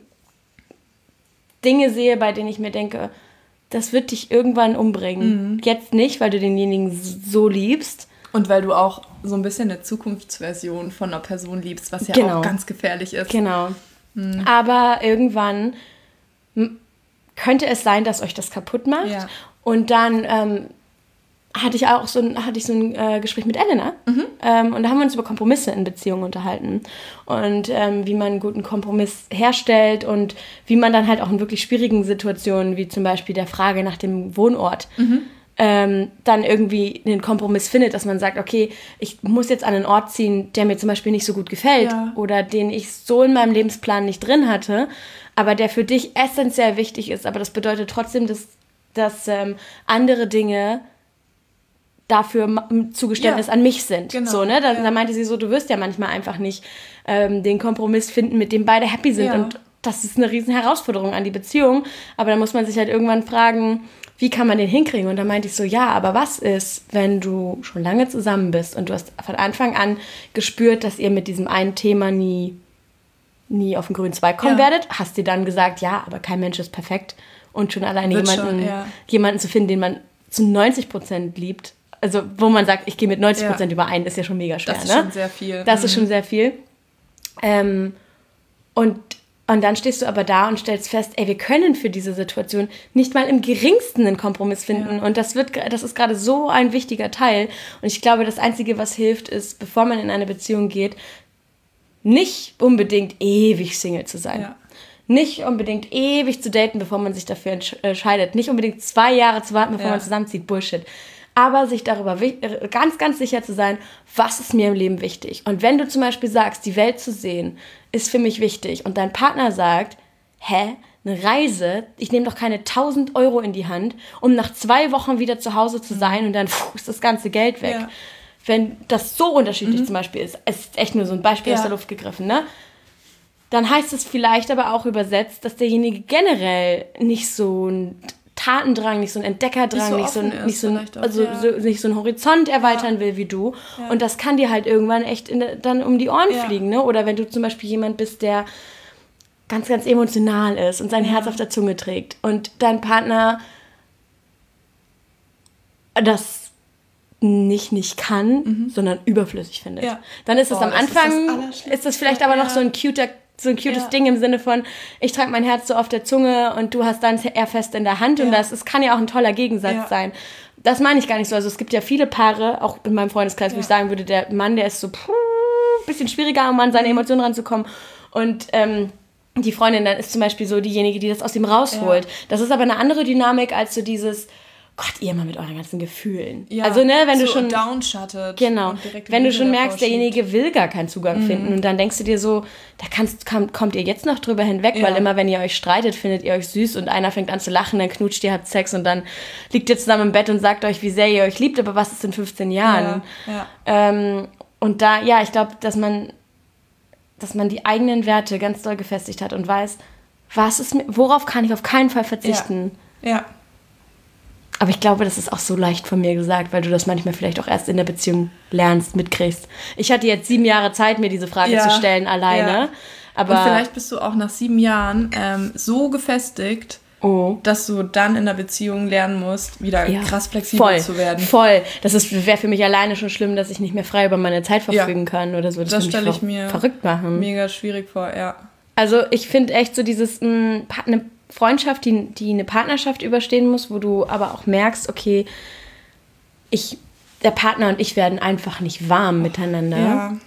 Dinge sehe, bei denen ich mir denke, das wird dich irgendwann umbringen. Mhm. Jetzt nicht, weil du denjenigen so liebst. Und weil du auch so ein bisschen eine Zukunftsversion von einer Person liebst, was ja genau. auch ganz gefährlich ist. Genau. Mhm. Aber irgendwann könnte es sein, dass euch das kaputt macht. Ja. Und dann ähm, hatte ich auch so ein, hatte ich so ein äh, Gespräch mit Elena. Mhm. Ähm, und da haben wir uns über Kompromisse in Beziehungen unterhalten. Und ähm, wie man einen guten Kompromiss herstellt und wie man dann halt auch in wirklich schwierigen Situationen, wie zum Beispiel der Frage nach dem Wohnort, mhm. ähm, dann irgendwie einen Kompromiss findet, dass man sagt, okay, ich muss jetzt an einen Ort ziehen, der mir zum Beispiel nicht so gut gefällt ja. oder den ich so in meinem Lebensplan nicht drin hatte, aber der für dich essentiell wichtig ist. Aber das bedeutet trotzdem, dass dass ähm, andere Dinge dafür Zugeständnis ja, an mich sind. Genau, so, ne? Da, ja. da meinte sie so, du wirst ja manchmal einfach nicht ähm, den Kompromiss finden, mit dem beide happy sind. Ja. Und das ist eine riesen Herausforderung an die Beziehung. Aber da muss man sich halt irgendwann fragen, wie kann man den hinkriegen? Und da meinte ich so, ja, aber was ist, wenn du schon lange zusammen bist und du hast von Anfang an gespürt, dass ihr mit diesem einen Thema nie, nie auf den grünen Zweig kommen ja. werdet? Hast dir dann gesagt, ja, aber kein Mensch ist perfekt. Und schon alleine Wird jemanden, schon, ja. jemanden zu finden, den man zu neunzig Prozent liebt. Also wo man sagt, ich gehe mit neunzig Prozent ja. überein, ist ja schon mega schwer. Das ist ne? schon sehr viel. Das mhm. ist schon sehr viel. Ähm, und, und dann stehst du aber da und stellst fest, ey, wir können für diese Situation nicht mal im geringsten einen Kompromiss finden. Ja. Und das, wird, das ist gerade so ein wichtiger Teil. Und ich glaube, das Einzige, was hilft, ist, bevor man in eine Beziehung geht, nicht unbedingt ewig Single zu sein. Ja. Nicht unbedingt ewig zu daten, bevor man sich dafür entscheidet. Nicht unbedingt zwei Jahre zu warten, bevor ja. man zusammenzieht. Bullshit. Aber sich darüber ganz, ganz sicher zu sein, was ist mir im Leben wichtig. Und wenn du zum Beispiel sagst, die Welt zu sehen, ist für mich wichtig. Und dein Partner sagt, hä, eine Reise, ich nehme doch keine tausend Euro in die Hand, um nach zwei Wochen wieder zu Hause zu sein und dann pfuh, ist das ganze Geld weg. Ja. Wenn das so unterschiedlich mhm. zum Beispiel ist, es ist echt nur so ein Beispiel ja. aus der Luft gegriffen, ne? Dann heißt es vielleicht aber auch übersetzt, dass derjenige generell nicht so ein Tatendrang, nicht so ein Entdeckerdrang, nicht so, nicht so, ein, nicht so, ein, auch, also ja. so, nicht so einen Horizont erweitern ja. will wie du. Ja. Und das kann dir halt irgendwann echt in, dann um die Ohren ja. fliegen. Ne? Oder wenn du zum Beispiel jemand bist, der ganz, ganz emotional ist und sein ja. Herz auf der Zunge trägt und dein Partner das nicht nicht kann, mhm. sondern überflüssig findet. Ja. Dann ist es am Anfang, ist das, ist das vielleicht aber ja. noch so ein cuter so ein cutes ja. Ding im Sinne von, ich trage mein Herz so auf der Zunge und du hast dann eher fest in der Hand ja. und das, das kann ja auch ein toller Gegensatz ja. sein. Das meine ich gar nicht so. Also es gibt ja viele Paare, auch in meinem Freundeskreis, ja. wo ich sagen würde, der Mann, der ist so ein bisschen schwieriger, um an seine Emotionen ranzukommen Und ähm, die Freundin dann ist zum Beispiel so diejenige, die das aus ihm rausholt. Ja. Das ist aber eine andere Dynamik als so dieses, Gott, ihr mal mit euren ganzen Gefühlen. Ja, also, ne, wenn so du schon downshuttet. Genau. Wenn du schon merkst, derjenige will gar keinen Zugang mhm. finden und dann denkst du dir so, da kannst, kann, kommt ihr jetzt noch drüber hinweg, ja. weil immer, wenn ihr euch streitet, findet ihr euch süß und einer fängt an zu lachen, dann knutscht ihr, habt Sex und dann liegt ihr zusammen im Bett und sagt euch, wie sehr ihr euch liebt, aber was ist in fünfzehn Jahren? Ja. Ja. Ähm, und da, ja, ich glaube, dass man, dass man die eigenen Werte ganz doll gefestigt hat und weiß, was ist, worauf kann ich auf keinen Fall verzichten? Ja. ja. Aber ich glaube, das ist auch so leicht von mir gesagt, weil du das manchmal vielleicht auch erst in der Beziehung lernst, mitkriegst. Ich hatte jetzt sieben Jahre Zeit, mir diese Frage ja, zu stellen alleine. Ja. Aber und vielleicht bist du auch nach sieben Jahren ähm, so gefestigt, oh. dass du dann in der Beziehung lernen musst, wieder ja. krass flexibel voll, zu werden. Voll. Das wäre für mich alleine schon schlimm, dass ich nicht mehr frei über meine Zeit verfügen ja. kann oder so. Das, das stelle ich mir verrückt machen. Mega schwierig vor, ja. Also ich finde echt so dieses mh, eine Freundschaft, die, die eine Partnerschaft überstehen muss, wo du aber auch merkst, okay, ich, der Partner und ich werden einfach nicht warm miteinander. Ja.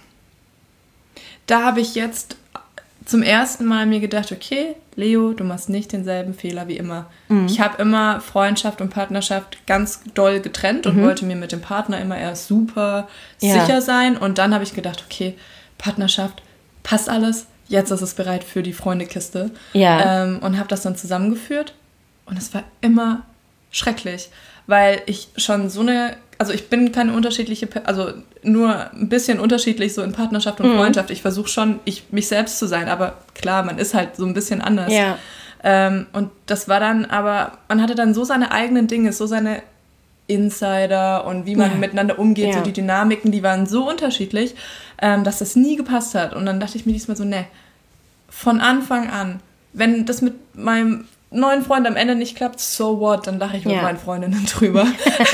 Da habe ich jetzt zum ersten Mal mir gedacht, okay, Leo, du machst nicht denselben Fehler wie immer. Mhm. Ich habe immer Freundschaft und Partnerschaft ganz doll getrennt und mhm. wollte mir mit dem Partner immer erst super ja. sicher sein. Und dann habe ich gedacht, okay, Partnerschaft, passt alles. Jetzt ist es bereit für die Freundekiste. Ja. Ähm, und habe das dann zusammengeführt. Und es war immer schrecklich, weil ich schon so eine, also ich bin keine unterschiedliche, also nur ein bisschen unterschiedlich so in Partnerschaft und mhm. Freundschaft. Ich versuche schon, ich, mich selbst zu sein, aber klar, man ist halt so ein bisschen anders. Ja. Ähm, und das war dann aber, man hatte dann so seine eigenen Dinge, so seine Insider und wie man ja. miteinander umgeht, ja. so die Dynamiken, die waren so unterschiedlich, ähm, dass das nie gepasst hat. Und dann dachte ich mir diesmal so, ne, von Anfang an, wenn das mit meinem neuen Freund am Ende nicht klappt, so what, dann lache ich mit ja. meinen Freundinnen drüber.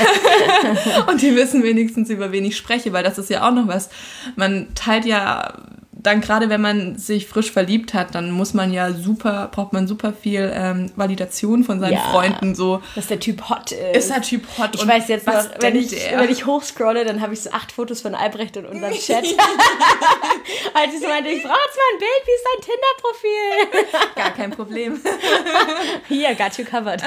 Und die wissen wenigstens, über wen ich spreche, weil das ist ja auch noch was. Man teilt ja dann, gerade wenn man sich frisch verliebt hat, dann muss man ja super, braucht man super viel ähm, Validation von seinen ja, Freunden. So. Dass der Typ hot ist. Ist der Typ hot? Ich und weiß jetzt noch, wenn ich, der? wenn ich hochscrolle, dann habe ich so acht Fotos von Albrecht in unserem Chat. Als ich so meinte, ich brauche jetzt mal ein Bild, wie ist dein Tinder-Profil? Gar kein Problem. Hier, got you covered.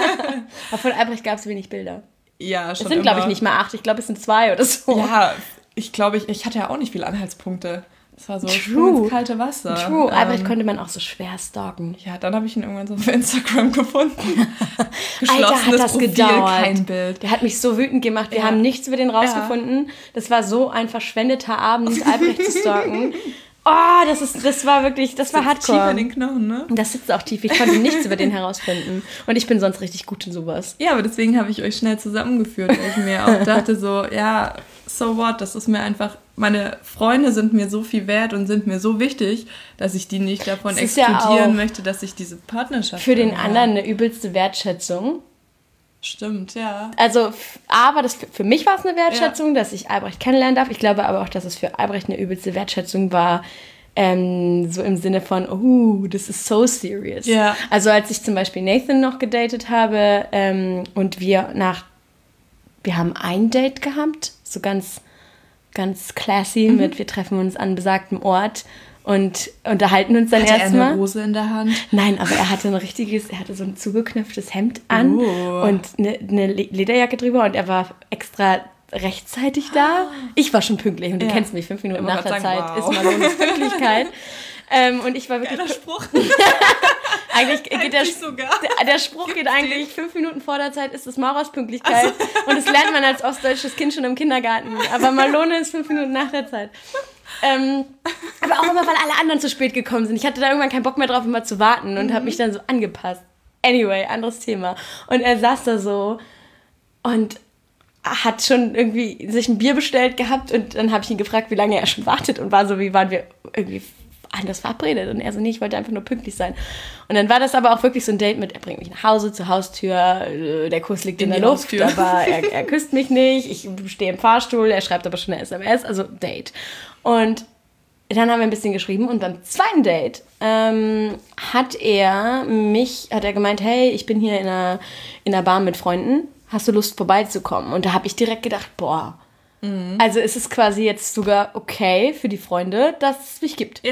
Aber von Albrecht gab es wenig Bilder. Ja, schon Es sind, glaube ich, nicht mal acht. Ich glaube, es sind zwei oder so. Ja, ich glaube, ich, ich hatte ja auch nicht viele Anhaltspunkte. Das war so ins kalte Wasser. True, ähm, Albrecht konnte man auch so schwer stalken. Ja, dann habe ich ihn irgendwann so auf Instagram gefunden. Alter, hat das Profil, gedauert. Kein Bild. Der hat mich so wütend gemacht. Wir ja. haben nichts über den rausgefunden. Ja. Das war so ein verschwendeter Abend, Albrecht zu stalken. Oh, das, ist, das war wirklich, das, das war hardcore. Tief in den Knochen, ne? Das sitzt auch tief. Ich konnte nichts über den herausfinden. Und ich bin sonst richtig gut in sowas. Ja, aber deswegen habe ich euch schnell zusammengeführt, weil ich mir auch dachte so, ja, so what, das ist mir einfach, meine Freunde sind mir so viel wert und sind mir so wichtig, dass ich die nicht davon exkludieren ja möchte, dass ich diese Partnerschaft für den habe. Anderen eine übelste Wertschätzung. Stimmt, ja. Also, aber das, für mich war es eine Wertschätzung, ja. dass ich Albrecht kennenlernen darf. Ich glaube aber auch, dass es für Albrecht eine übelste Wertschätzung war, ähm, so im Sinne von, oh, das ist so serious. Ja. Also als ich zum Beispiel Nathan noch gedatet habe ähm, und wir nach, wir haben ein Date gehabt, so ganz, ganz classy mhm. mit, wir treffen uns an besagtem Ort und unterhalten uns dann erstmal. Hatte er eine Rose in der Hand? Nein, aber er hatte ein richtiges, er hatte so ein zugeknöpftes Hemd an oh. und eine, eine Lederjacke drüber und er war extra rechtzeitig da. Ich war schon pünktlich und du ja. kennst mich, fünf Minuten nach der sagen, Zeit wow. ist Malones Pünktlichkeit. ähm, und ich war wirklich... Geiler Spruch. eigentlich geht der, der, der Spruch geht eigentlich fünf Minuten vor der Zeit ist es Mauras Pünktlichkeit also. Und das lernt man als ostdeutsches Kind schon im Kindergarten. Aber Malone ist fünf Minuten nach der Zeit. Ähm, aber auch immer, weil alle anderen zu spät gekommen sind. Ich hatte da irgendwann keinen Bock mehr drauf, immer zu warten und mhm. habe mich dann so angepasst. Anyway, anderes Thema. Und er saß da so und hat schon irgendwie sich ein Bier bestellt gehabt und dann habe ich ihn gefragt, wie lange er schon wartet und war so, wie waren wir irgendwie anders verabredet und er so, nee, ich wollte einfach nur pünktlich sein. Und dann war das aber auch wirklich so ein Date mit, er bringt mich nach Hause, zur Haustür, der Kuss liegt in, in der Luft, Haustür. aber er, er küsst mich nicht, ich stehe im Fahrstuhl, er schreibt aber schon eine S M S, also Date. Und dann haben wir ein bisschen geschrieben und beim zweiten Date ähm, hat er mich, hat er gemeint, hey, ich bin hier in einer, in einer Bar mit Freunden, hast du Lust vorbeizukommen? Und da habe ich direkt gedacht, boah, mhm. also ist es quasi jetzt sogar okay für die Freunde, dass es mich gibt. Ja.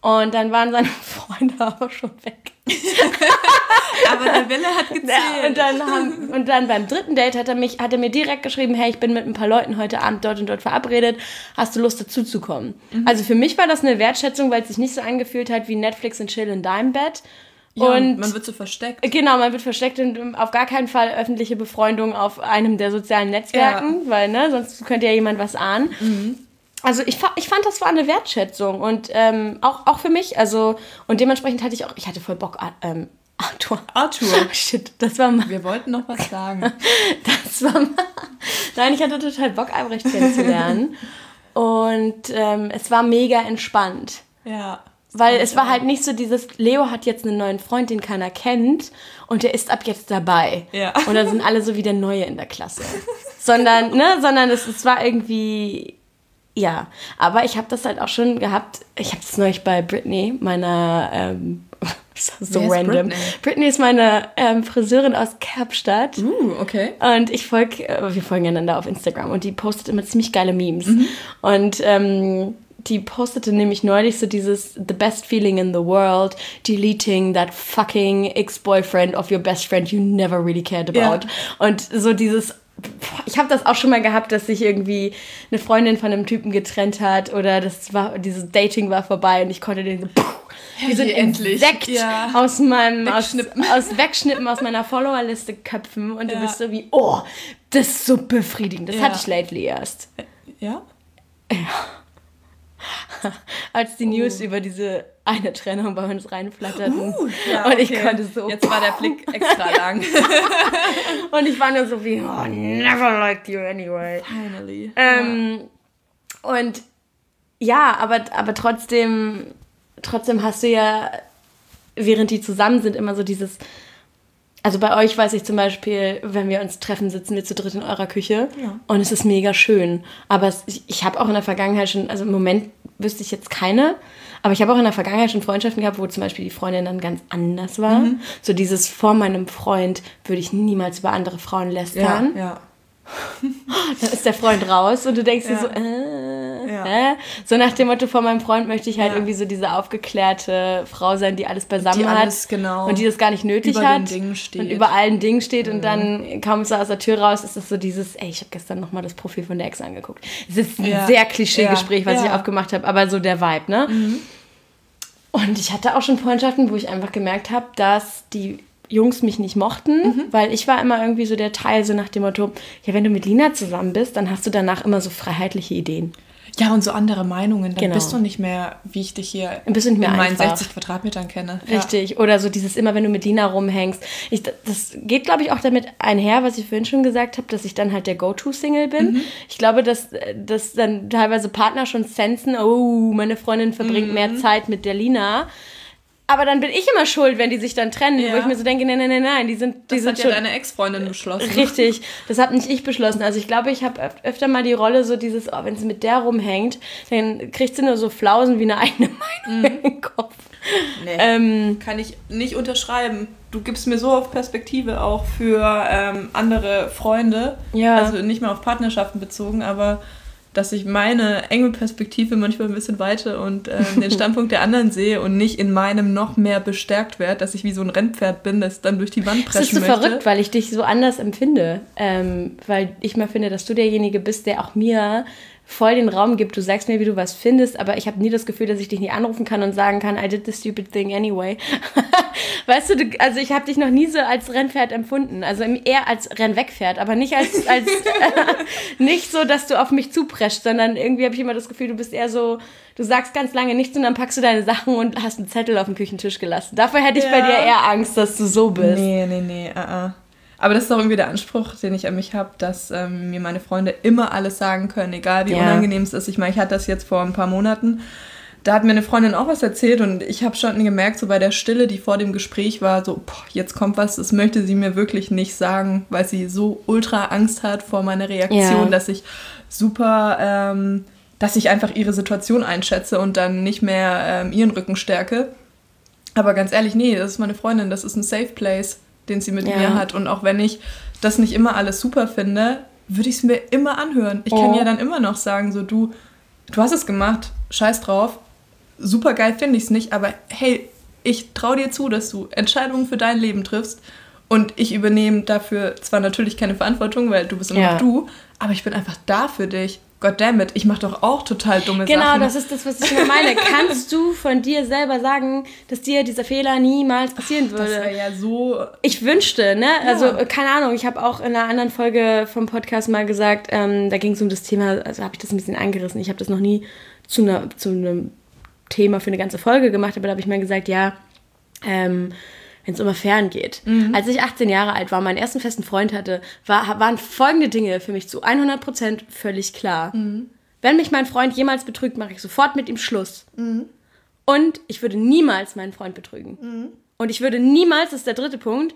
Und dann waren seine Freunde aber schon weg. Aber der Wille hat gezählt. Ja, und, dann haben, und dann beim dritten Date hat er, mich, hat er mir direkt geschrieben, hey, ich bin mit ein paar Leuten heute Abend dort und dort verabredet. Hast du Lust, dazu zu kommen? Mhm. Also für mich war das eine Wertschätzung, weil es sich nicht so angefühlt hat wie Netflix und Chill in deinem Bett. Ja, und man wird so versteckt. Genau, man wird versteckt und auf gar keinen Fall öffentliche Befreundung auf einem der sozialen Netzwerken, ja. weil ne, sonst könnte ja jemand was ahnen. Mhm. Also ich, ich fand, das war eine Wertschätzung und ähm, auch, auch für mich, also und dementsprechend hatte ich auch, ich hatte voll Bock, ähm, Arthur. Arthur. Shit, das war mal. Wir wollten noch was sagen. Das war mal. Nein, ich hatte total Bock, Albrecht kennenzulernen und ähm, es war mega entspannt. Ja. Weil es war halt nicht so dieses, Leo hat jetzt einen neuen Freund, den keiner kennt und der ist ab jetzt dabei. Ja. Und dann sind alle so wie der Neue in der Klasse. sondern, ne, sondern es, es war irgendwie, ja. Aber ich habe das halt auch schon gehabt, ich habe das neulich bei Britney, meiner, ähm, so Wer random. Ist Britney? Britney ist meine ähm, Friseurin aus Kapstadt. Uh, okay. Und ich folge, äh, wir folgen einander auf Instagram und die postet immer ziemlich geile Memes. Mhm. Und, ähm, die postete nämlich neulich so dieses The best feeling in the world, deleting that fucking ex-boyfriend of your best friend you never really cared about. Ja. Und so dieses, ich habe das auch schon mal gehabt, dass sich irgendwie eine Freundin von einem Typen getrennt hat oder das war, dieses Dating war vorbei und ich konnte den so, puh, die sind endlich ja. aus meinem, wegschnippen. Aus, aus Wegschnippen aus meiner Followerliste köpfen und ja. du bist so wie, oh, das ist so befriedigend. Das ja. hatte ich lately erst. Ja? Ja. Als die News oh. über diese eine Trennung bei uns reinflatterten. Uh, ja, und ich okay. konnte so... Jetzt war der Blick extra lang. Und ich war nur so wie, oh, never liked you anyway. Finally. Ähm, ja. Und ja, aber, aber trotzdem, trotzdem hast du ja, während die zusammen sind, immer so dieses... Also bei euch weiß ich zum Beispiel, wenn wir uns treffen, sitzen wir zu dritt in eurer Küche ja. und es ist mega schön. Aber es, ich, ich habe auch in der Vergangenheit schon, also im Moment wüsste ich jetzt keine, aber ich habe auch in der Vergangenheit schon Freundschaften gehabt, wo zum Beispiel die Freundin dann ganz anders war. Mhm. So dieses vor meinem Freund würde ich niemals über andere Frauen lästern. Ja, ja. Dann ist der Freund raus und du denkst ja. dir so, äh, ja. äh. So nach dem Motto, vor meinem Freund möchte ich halt ja. irgendwie so diese aufgeklärte Frau sein, die alles beisammen die alles, hat genau, und die das gar nicht nötig über hat den Dingen steht. Und über allen Dingen steht mhm. und dann kaum ist er aus der Tür raus, ist es so dieses, ey, ich habe gestern nochmal das Profil von der Ex angeguckt. Es ist ein ja. sehr Klischee-Gespräch, was ja. ich aufgemacht habe, aber so der Vibe, ne? Mhm. Und ich hatte auch schon Freundschaften, wo ich einfach gemerkt habe, dass die Jungs mich nicht mochten, mhm. weil ich war immer irgendwie so der Teil, so nach dem Motto, ja, wenn du mit Lina zusammen bist, dann hast du danach immer so freiheitliche Ideen. Ja, und so andere Meinungen, dann genau. bist du nicht mehr, wie ich dich hier bist du nicht mehr in meinen einfach. sechzig Quadratmetern kenne. Richtig, ja. Oder so dieses immer, wenn du mit Lina rumhängst. Ich, das geht, glaube ich, auch damit einher, was ich vorhin schon gesagt habe, dass ich dann halt der Go-To-Single bin. Mhm. Ich glaube, dass, dass dann teilweise Partner schon sensen, oh, meine Freundin verbringt mhm. mehr Zeit mit der Lina. Aber dann bin ich immer schuld, wenn die sich dann trennen, ja. wo ich mir so denke, nein, nein, nein, nein, die sind die Das sind hat ja schon deine Ex-Freundin beschlossen. Richtig, das habe nicht ich beschlossen. Also ich glaube, ich habe öf- öfter mal die Rolle so dieses, oh, wenn sie mit der rumhängt, dann kriegt sie nur so Flausen wie eine eigene Meinung mhm. in den Kopf. Nee, ähm, kann ich nicht unterschreiben. Du gibst mir so auf Perspektive auch für ähm, andere Freunde, ja. also nicht mehr auf Partnerschaften bezogen, aber dass ich meine enge Perspektive manchmal ein bisschen weite und ähm, den Standpunkt der anderen sehe und nicht in meinem noch mehr bestärkt werde, dass ich wie so ein Rennpferd bin, das dann durch die Wand preschen möchte. Das ist so möchte. Verrückt, weil ich dich so anders empfinde. Ähm, weil ich mal finde, dass du derjenige bist, der auch mir voll den Raum gibt. Du sagst mir, wie du was findest, aber ich habe nie das Gefühl, dass ich dich nicht anrufen kann und sagen kann, I did the stupid thing anyway. Weißt du, du, also ich habe dich noch nie so als Rennpferd empfunden. Also eher als Rennwegpferd, aber nicht als, als äh, nicht so, dass du auf mich zupreschst, sondern irgendwie habe ich immer das Gefühl, du bist eher so, du sagst ganz lange nichts und dann packst du deine Sachen und hast einen Zettel auf den Küchentisch gelassen. Dafür hätte ich ja. bei dir eher Angst, dass du so bist. Nee, nee, nee, uh-uh. Aber das ist auch irgendwie der Anspruch, den ich an mich habe, dass ähm, mir meine Freunde immer alles sagen können, egal wie ja. unangenehm es ist. Ich meine, ich hatte das jetzt vor ein paar Monaten. Da hat mir eine Freundin auch was erzählt und ich habe schon gemerkt, so bei der Stille, die vor dem Gespräch war, so, boah, jetzt kommt was, das möchte sie mir wirklich nicht sagen, weil sie so ultra Angst hat vor meiner Reaktion, ja. dass ich super, ähm, dass ich einfach ihre Situation einschätze und dann nicht mehr ähm, ihren Rücken stärke. Aber ganz ehrlich, nee, das ist meine Freundin, das ist ein Safe Place, den sie mit ja. mir hat. Und auch wenn ich das nicht immer alles super finde, würde ich es mir immer anhören. Ich oh. kann ja dann immer noch sagen, so du, du hast es gemacht, scheiß drauf. super geil finde ich es nicht, aber hey, ich traue dir zu, dass du Entscheidungen für dein Leben triffst und ich übernehme dafür zwar natürlich keine Verantwortung, weil du bist immer Ja. noch du, aber ich bin einfach da für dich. Goddammit, ich mache doch auch total dumme Genau, Sachen. das ist das, was ich immer meine. Kannst du von dir selber sagen, dass dir dieser Fehler niemals passieren würde? Das wäre ja so... Ich wünschte, ne? Ja. Also, keine Ahnung, ich habe auch in einer anderen Folge vom Podcast mal gesagt, ähm, da ging es um das Thema, also habe ich das ein bisschen angerissen. Ich habe das noch nie zu, einer, zu einem Thema für eine ganze Folge gemacht, aber da habe ich mal gesagt, ja, ähm, wenn es um Affären geht. Mhm. Als ich achtzehn Jahre alt war, meinen ersten festen Freund hatte, war, waren folgende Dinge für mich zu hundert Prozent völlig klar. Mhm. Wenn mich mein Freund jemals betrügt, mache ich sofort mit ihm Schluss. Mhm. Und ich würde niemals meinen Freund betrügen. Mhm. Und ich würde niemals, das ist der dritte Punkt,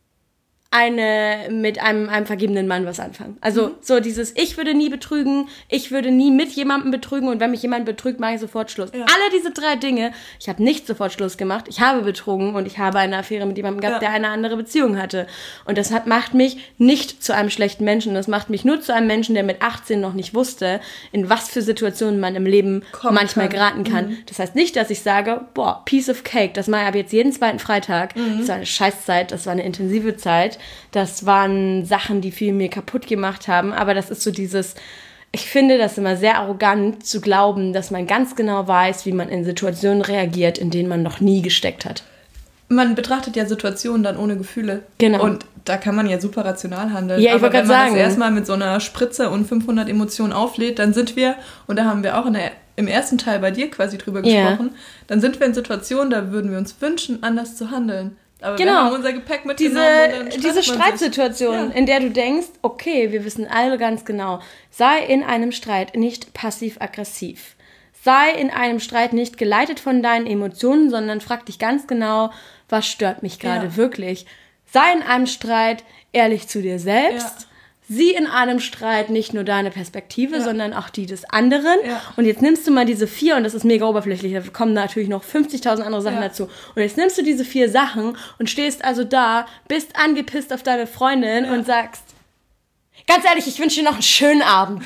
eine mit einem, einem vergebenen Mann was anfangen. Also mhm. so dieses, ich würde nie betrügen, ich würde nie mit jemandem betrügen und wenn mich jemand betrügt, mache ich sofort Schluss. Ja. Alle diese drei Dinge, ich habe nicht sofort Schluss gemacht, ich habe betrogen und ich habe eine Affäre mit jemandem gehabt, ja. der eine andere Beziehung hatte. Und das hat, macht mich nicht zu einem schlechten Menschen, das macht mich nur zu einem Menschen, der mit achtzehn noch nicht wusste, in was für Situationen man im Leben Kommt manchmal kann. geraten kann. Mhm. Das heißt nicht, dass ich sage, boah, piece of cake, das mache ich ab jetzt jeden zweiten Freitag. Mhm. Das war eine Scheißzeit, das war eine intensive Zeit. Das waren Sachen, die viel mir kaputt gemacht haben. Aber das ist so dieses, ich finde das immer sehr arrogant zu glauben, dass man ganz genau weiß, wie man in Situationen reagiert, in denen man noch nie gesteckt hat. Man betrachtet ja Situationen dann ohne Gefühle. Genau. Und da kann man ja super rational handeln. Ja, ich Aber wenn man sagen. das erstmal mit so einer Spritze und fünfhundert Emotionen auflädt, dann sind wir, und da haben wir auch in der, im ersten Teil bei dir quasi drüber gesprochen, ja. dann sind wir in Situationen, da würden wir uns wünschen, anders zu handeln. Aber genau. wir haben unser Gepäck mitgenommen. Diese, und dann diese Streitsituation, ja. in der du denkst, okay, wir wissen alle ganz genau, sei in einem Streit nicht passiv-aggressiv. Sei in einem Streit nicht geleitet von deinen Emotionen, sondern frag dich ganz genau, was stört mich gerade ja. wirklich. Sei in einem Streit ehrlich zu dir selbst. Ja. Sieh in einem Streit nicht nur deine Perspektive, ja. sondern auch die des anderen. Ja. Und jetzt nimmst du mal diese vier, und das ist mega oberflächlich, da kommen natürlich noch fünfzigtausend andere Sachen ja. dazu. Und jetzt nimmst du diese vier Sachen und stehst also da, bist angepisst auf deine Freundin ja. und sagst, ganz ehrlich, ich wünsche dir noch einen schönen Abend.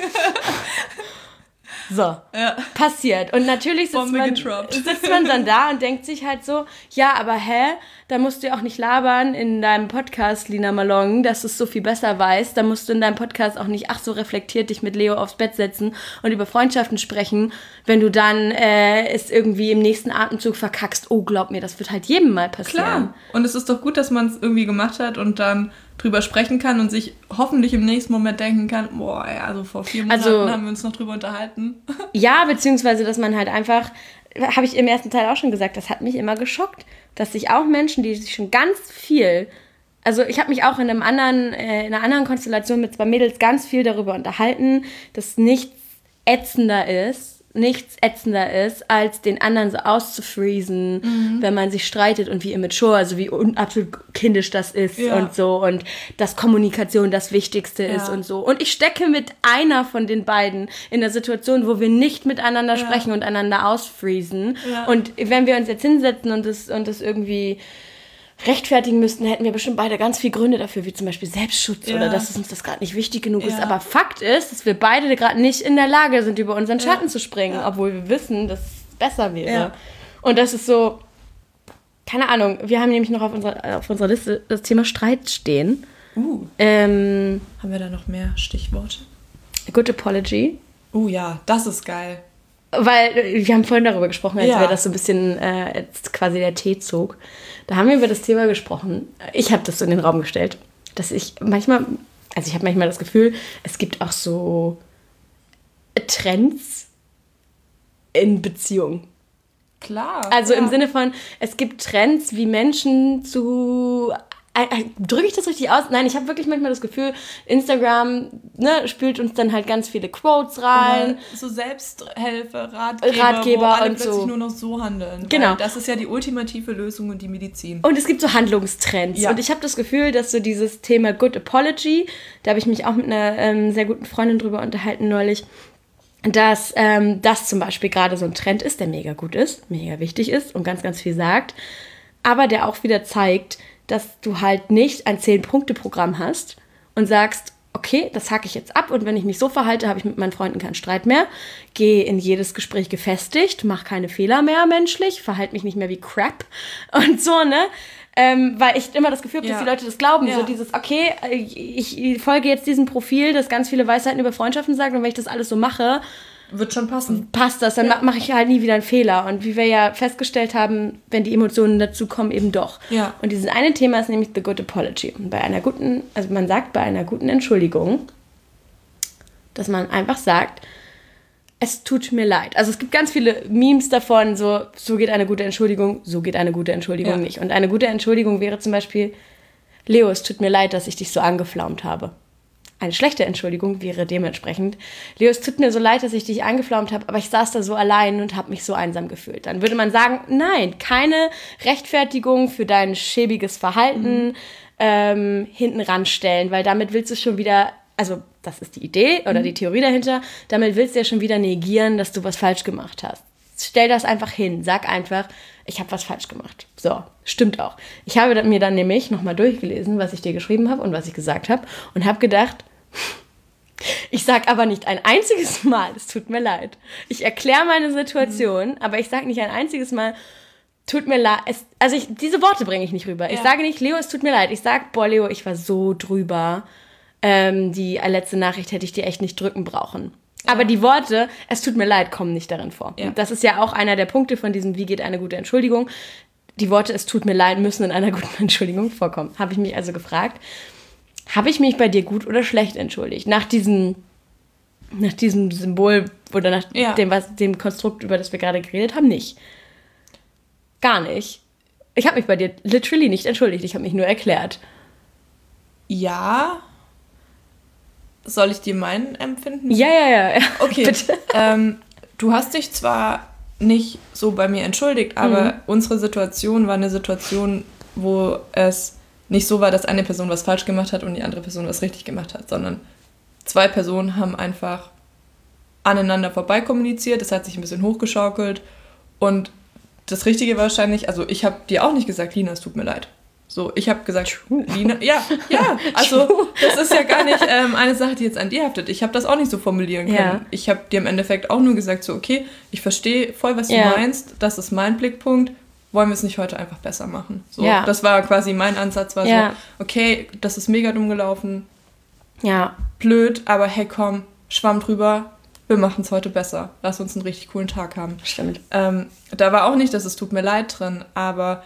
So, ja. passiert. Und natürlich sitzt man, sitzt man dann da und denkt sich halt so, ja, aber hä, da musst du ja auch nicht labern in deinem Podcast, Lina Malong, dass du es so viel besser weißt. Da musst du in deinem Podcast auch nicht, ach so reflektiert, dich mit Leo aufs Bett setzen und über Freundschaften sprechen, wenn du dann äh, es irgendwie im nächsten Atemzug verkackst. Oh, glaub mir, das wird halt jedem mal passieren. Klar, und es ist doch gut, dass man es irgendwie gemacht hat und dann drüber sprechen kann und sich hoffentlich im nächsten Moment denken kann, boah, ja, also vor vier Monaten also, haben wir uns noch drüber unterhalten. Ja, beziehungsweise, dass man halt einfach, habe ich im ersten Teil auch schon gesagt, das hat mich immer geschockt, dass sich auch Menschen, die sich schon ganz viel, also ich habe mich auch in einem anderen, äh, in einer anderen Konstellation mit zwei Mädels ganz viel darüber unterhalten, dass nichts ätzender ist, nichts ätzender ist, als den anderen so auszufreezen, mhm. wenn man sich streitet und wie immature, also wie un- absolut kindisch das ist ja. und so und dass Kommunikation das Wichtigste ja. ist und so. Und ich stecke mit einer von den beiden in der Situation, wo wir nicht miteinander ja. sprechen und einander ausfreezen. Ja. Und wenn wir uns jetzt hinsetzen und das, und das irgendwie rechtfertigen müssten, hätten wir bestimmt beide ganz viele Gründe dafür, wie zum Beispiel Selbstschutz ja. oder dass es uns das gerade nicht wichtig genug ja. ist. Aber Fakt ist, dass wir beide gerade nicht in der Lage sind, über unseren Schatten ja. zu springen, ja. obwohl wir wissen, dass es besser wäre. Ja. Und das ist so, keine Ahnung, wir haben nämlich noch auf unserer, auf unserer Liste das Thema Streit stehen. Uh. Ähm, haben wir da noch mehr Stichworte? Good Apology. Uh ja, das ist geil. Weil wir haben vorhin darüber gesprochen, als ja. wir das so ein bisschen äh, jetzt quasi der Tee zog. Da haben wir über das Thema gesprochen. Ich habe das so in den Raum gestellt, dass ich manchmal, also ich habe manchmal das Gefühl, es gibt auch so Trends in Beziehungen. Klar. Also ja. im Sinne von, es gibt Trends, wie Menschen zu... Drücke ich das richtig aus? Nein, ich habe wirklich manchmal das Gefühl, Instagram ne, spült uns dann halt ganz viele Quotes rein. Oder so Selbsthilfe, Ratgeber, Ratgeber wo alle und plötzlich so. nur noch so handeln. Genau. Weil das ist ja die ultimative Lösung und die Medizin. Und es gibt so Handlungstrends. Ja. Und ich habe das Gefühl, dass so dieses Thema Good Apology, da habe ich mich auch mit einer ähm, sehr guten Freundin drüber unterhalten neulich, dass ähm, das zum Beispiel gerade so ein Trend ist, der mega gut ist, mega wichtig ist und ganz, ganz viel sagt, aber der auch wieder zeigt, dass du halt nicht ein zehn-Punkte-Programm hast und sagst, okay, das hacke ich jetzt ab und wenn ich mich so verhalte, habe ich mit meinen Freunden keinen Streit mehr, gehe in jedes Gespräch gefestigt, mache keine Fehler mehr menschlich, verhalte mich nicht mehr wie Crap und so, ne? Ähm, weil ich immer das Gefühl habe, ja. dass die Leute das glauben, ja. so dieses, okay, ich, ich folge jetzt diesem Profil, das ganz viele Weisheiten über Freundschaften sagt und wenn ich das alles so mache, wird schon passen. Passt das, dann ja. mache ich halt nie wieder einen Fehler. Und wie wir ja festgestellt haben, wenn die Emotionen dazu kommen, eben doch. Ja. Und dieses eine Thema ist nämlich the good apology. Und bei einer guten, also man sagt bei einer guten Entschuldigung, dass man einfach sagt, es tut mir leid. Also es gibt ganz viele Memes davon, so, so geht eine gute Entschuldigung, so geht eine gute Entschuldigung ja. nicht. Und eine gute Entschuldigung wäre zum Beispiel, Leo, es tut mir leid, dass ich dich so angeflaumt habe. Eine schlechte Entschuldigung wäre dementsprechend, Leo, es tut mir so leid, dass ich dich angeflaumt habe, aber ich saß da so allein und habe mich so einsam gefühlt. Dann würde man sagen, nein, keine Rechtfertigung für dein schäbiges Verhalten mhm. ähm, hinten ranstellen, weil damit willst du schon wieder, also das ist die Idee oder mhm. die Theorie dahinter, damit willst du ja schon wieder negieren, dass du was falsch gemacht hast. Stell das einfach hin, sag einfach, ich habe was falsch gemacht. So, stimmt auch. Ich habe mir dann nämlich nochmal durchgelesen, was ich dir geschrieben habe und was ich gesagt habe und habe gedacht, ich sage aber nicht ein einziges Mal, es tut mir leid. Ich erkläre meine Situation, mhm. aber ich sage nicht ein einziges Mal, tut mir leid. Es, also ich, diese Worte bringe ich nicht rüber. Ja. Ich sage nicht, Leo, es tut mir leid. Ich sage, boah, Leo, ich war so drüber. Ähm, die letzte Nachricht hätte ich dir echt nicht drücken brauchen. Ja. Aber die Worte, es tut mir leid, kommen nicht darin vor. Ja. Das ist ja auch einer der Punkte von diesem, wie geht eine gute Entschuldigung. Die Worte, es tut mir leid, müssen in einer guten Entschuldigung vorkommen. Habe ich mich also gefragt, habe ich mich bei dir gut oder schlecht entschuldigt? Nach diesem, nach diesem Symbol oder nach ja. dem, was, dem Konstrukt, über das wir gerade geredet haben, nicht. Gar nicht. Ich habe mich bei dir literally nicht entschuldigt. Ich habe mich nur erklärt. Ja. Soll ich dir meinen empfinden? Ja, ja, ja. ja. Okay. Bitte. Ähm, du hast dich zwar nicht so bei mir entschuldigt, aber mhm. unsere Situation war eine Situation, wo es nicht so war, dass eine Person was falsch gemacht hat und die andere Person was richtig gemacht hat, sondern zwei Personen haben einfach aneinander vorbei kommuniziert, es hat sich ein bisschen hochgeschaukelt und das Richtige wahrscheinlich, also ich habe dir auch nicht gesagt, Lina, es tut mir leid. So, ich habe gesagt, True. Lina, ja, ja, also True. Das ist ja gar nicht ähm, eine Sache, die jetzt an dir haftet. Ich habe das auch nicht so formulieren können. Ja. Ich habe dir im Endeffekt auch nur gesagt, so, okay, ich verstehe voll, was ja. du meinst, das ist mein Blickpunkt, wollen wir es nicht heute einfach besser machen? So, ja. das war quasi mein Ansatz, war ja. so, okay, das ist mega dumm gelaufen, ja. blöd, aber hey, komm, Schwamm drüber, wir machen es heute besser. Lass uns einen richtig coolen Tag haben. Stimmt. Ähm, da war auch nicht, dass es tut mir leid drin, aber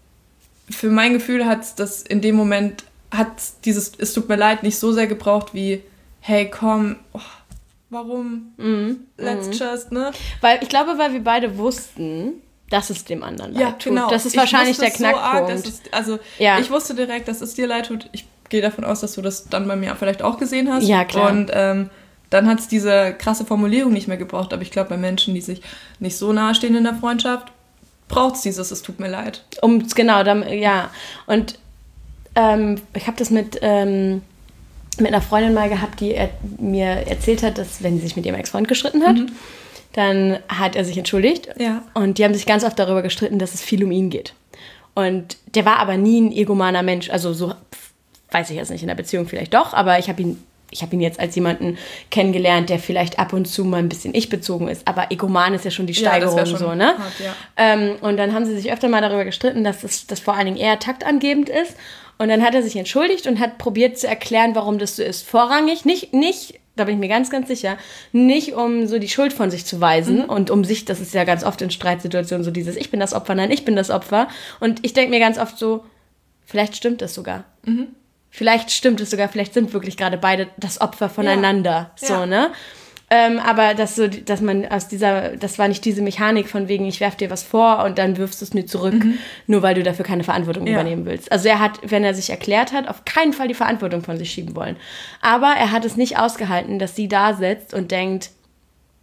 für mein Gefühl hat es das in dem Moment, hat dieses es tut mir leid nicht so sehr gebraucht wie, hey, komm, oh, warum? Mhm. Let's mhm. just, ne? Weil ich glaube, weil wir beide wussten, dass es dem anderen leid ja, tut. Genau. Das ist wahrscheinlich der Knackpunkt. So arg, dass es, also ja. ich wusste direkt, dass es dir leid tut. Ich gehe davon aus, dass du das dann bei mir vielleicht auch gesehen hast. Ja, klar. Und ähm, dann hat es diese krasse Formulierung nicht mehr gebraucht. Aber ich glaube, bei Menschen, die sich nicht so nahe stehen in der Freundschaft, braucht es dieses, es tut mir leid. Um, genau, dann, ja. Und ähm, ich habe das mit, ähm, mit einer Freundin mal gehabt, die er, mir erzählt hat, dass wenn sie sich mit ihrem Ex-Freund gestritten hat, mhm. dann hat er sich entschuldigt. Ja. Und die haben sich ganz oft darüber gestritten, dass es viel um ihn geht. Und der war aber nie ein egomaner Mensch. Also so, weiß ich jetzt nicht, in der Beziehung vielleicht doch, aber ich habe ihn Ich habe ihn jetzt als jemanden kennengelernt, der vielleicht ab und zu mal ein bisschen ich-bezogen ist. Aber egoman ist ja schon die Steigerung, ja, schon so, ne? Hart, ja. ähm, und dann haben sie sich öfter mal darüber gestritten, dass das, das vor allen Dingen eher taktangebend ist. Und dann hat er sich entschuldigt und hat probiert zu erklären, warum das so ist. Vorrangig, nicht, nicht, da bin ich mir ganz, ganz sicher, nicht um so die Schuld von sich zu weisen mhm. und um sich, das ist ja ganz oft in Streitsituationen so dieses, ich bin das Opfer, nein, ich bin das Opfer. Und ich denke mir ganz oft so, vielleicht stimmt das sogar. Mhm. Vielleicht stimmt es sogar, vielleicht sind wirklich gerade beide das Opfer voneinander, ja. so, ja. ne? Ähm, aber dass so, dass man aus dieser, das war nicht diese Mechanik von wegen, ich werf dir was vor und dann wirfst du es mir zurück, mhm. nur weil du dafür keine Verantwortung ja. übernehmen willst. Also er hat, wenn er sich erklärt hat, auf keinen Fall die Verantwortung von sich schieben wollen. Aber er hat es nicht ausgehalten, dass sie da sitzt und denkt,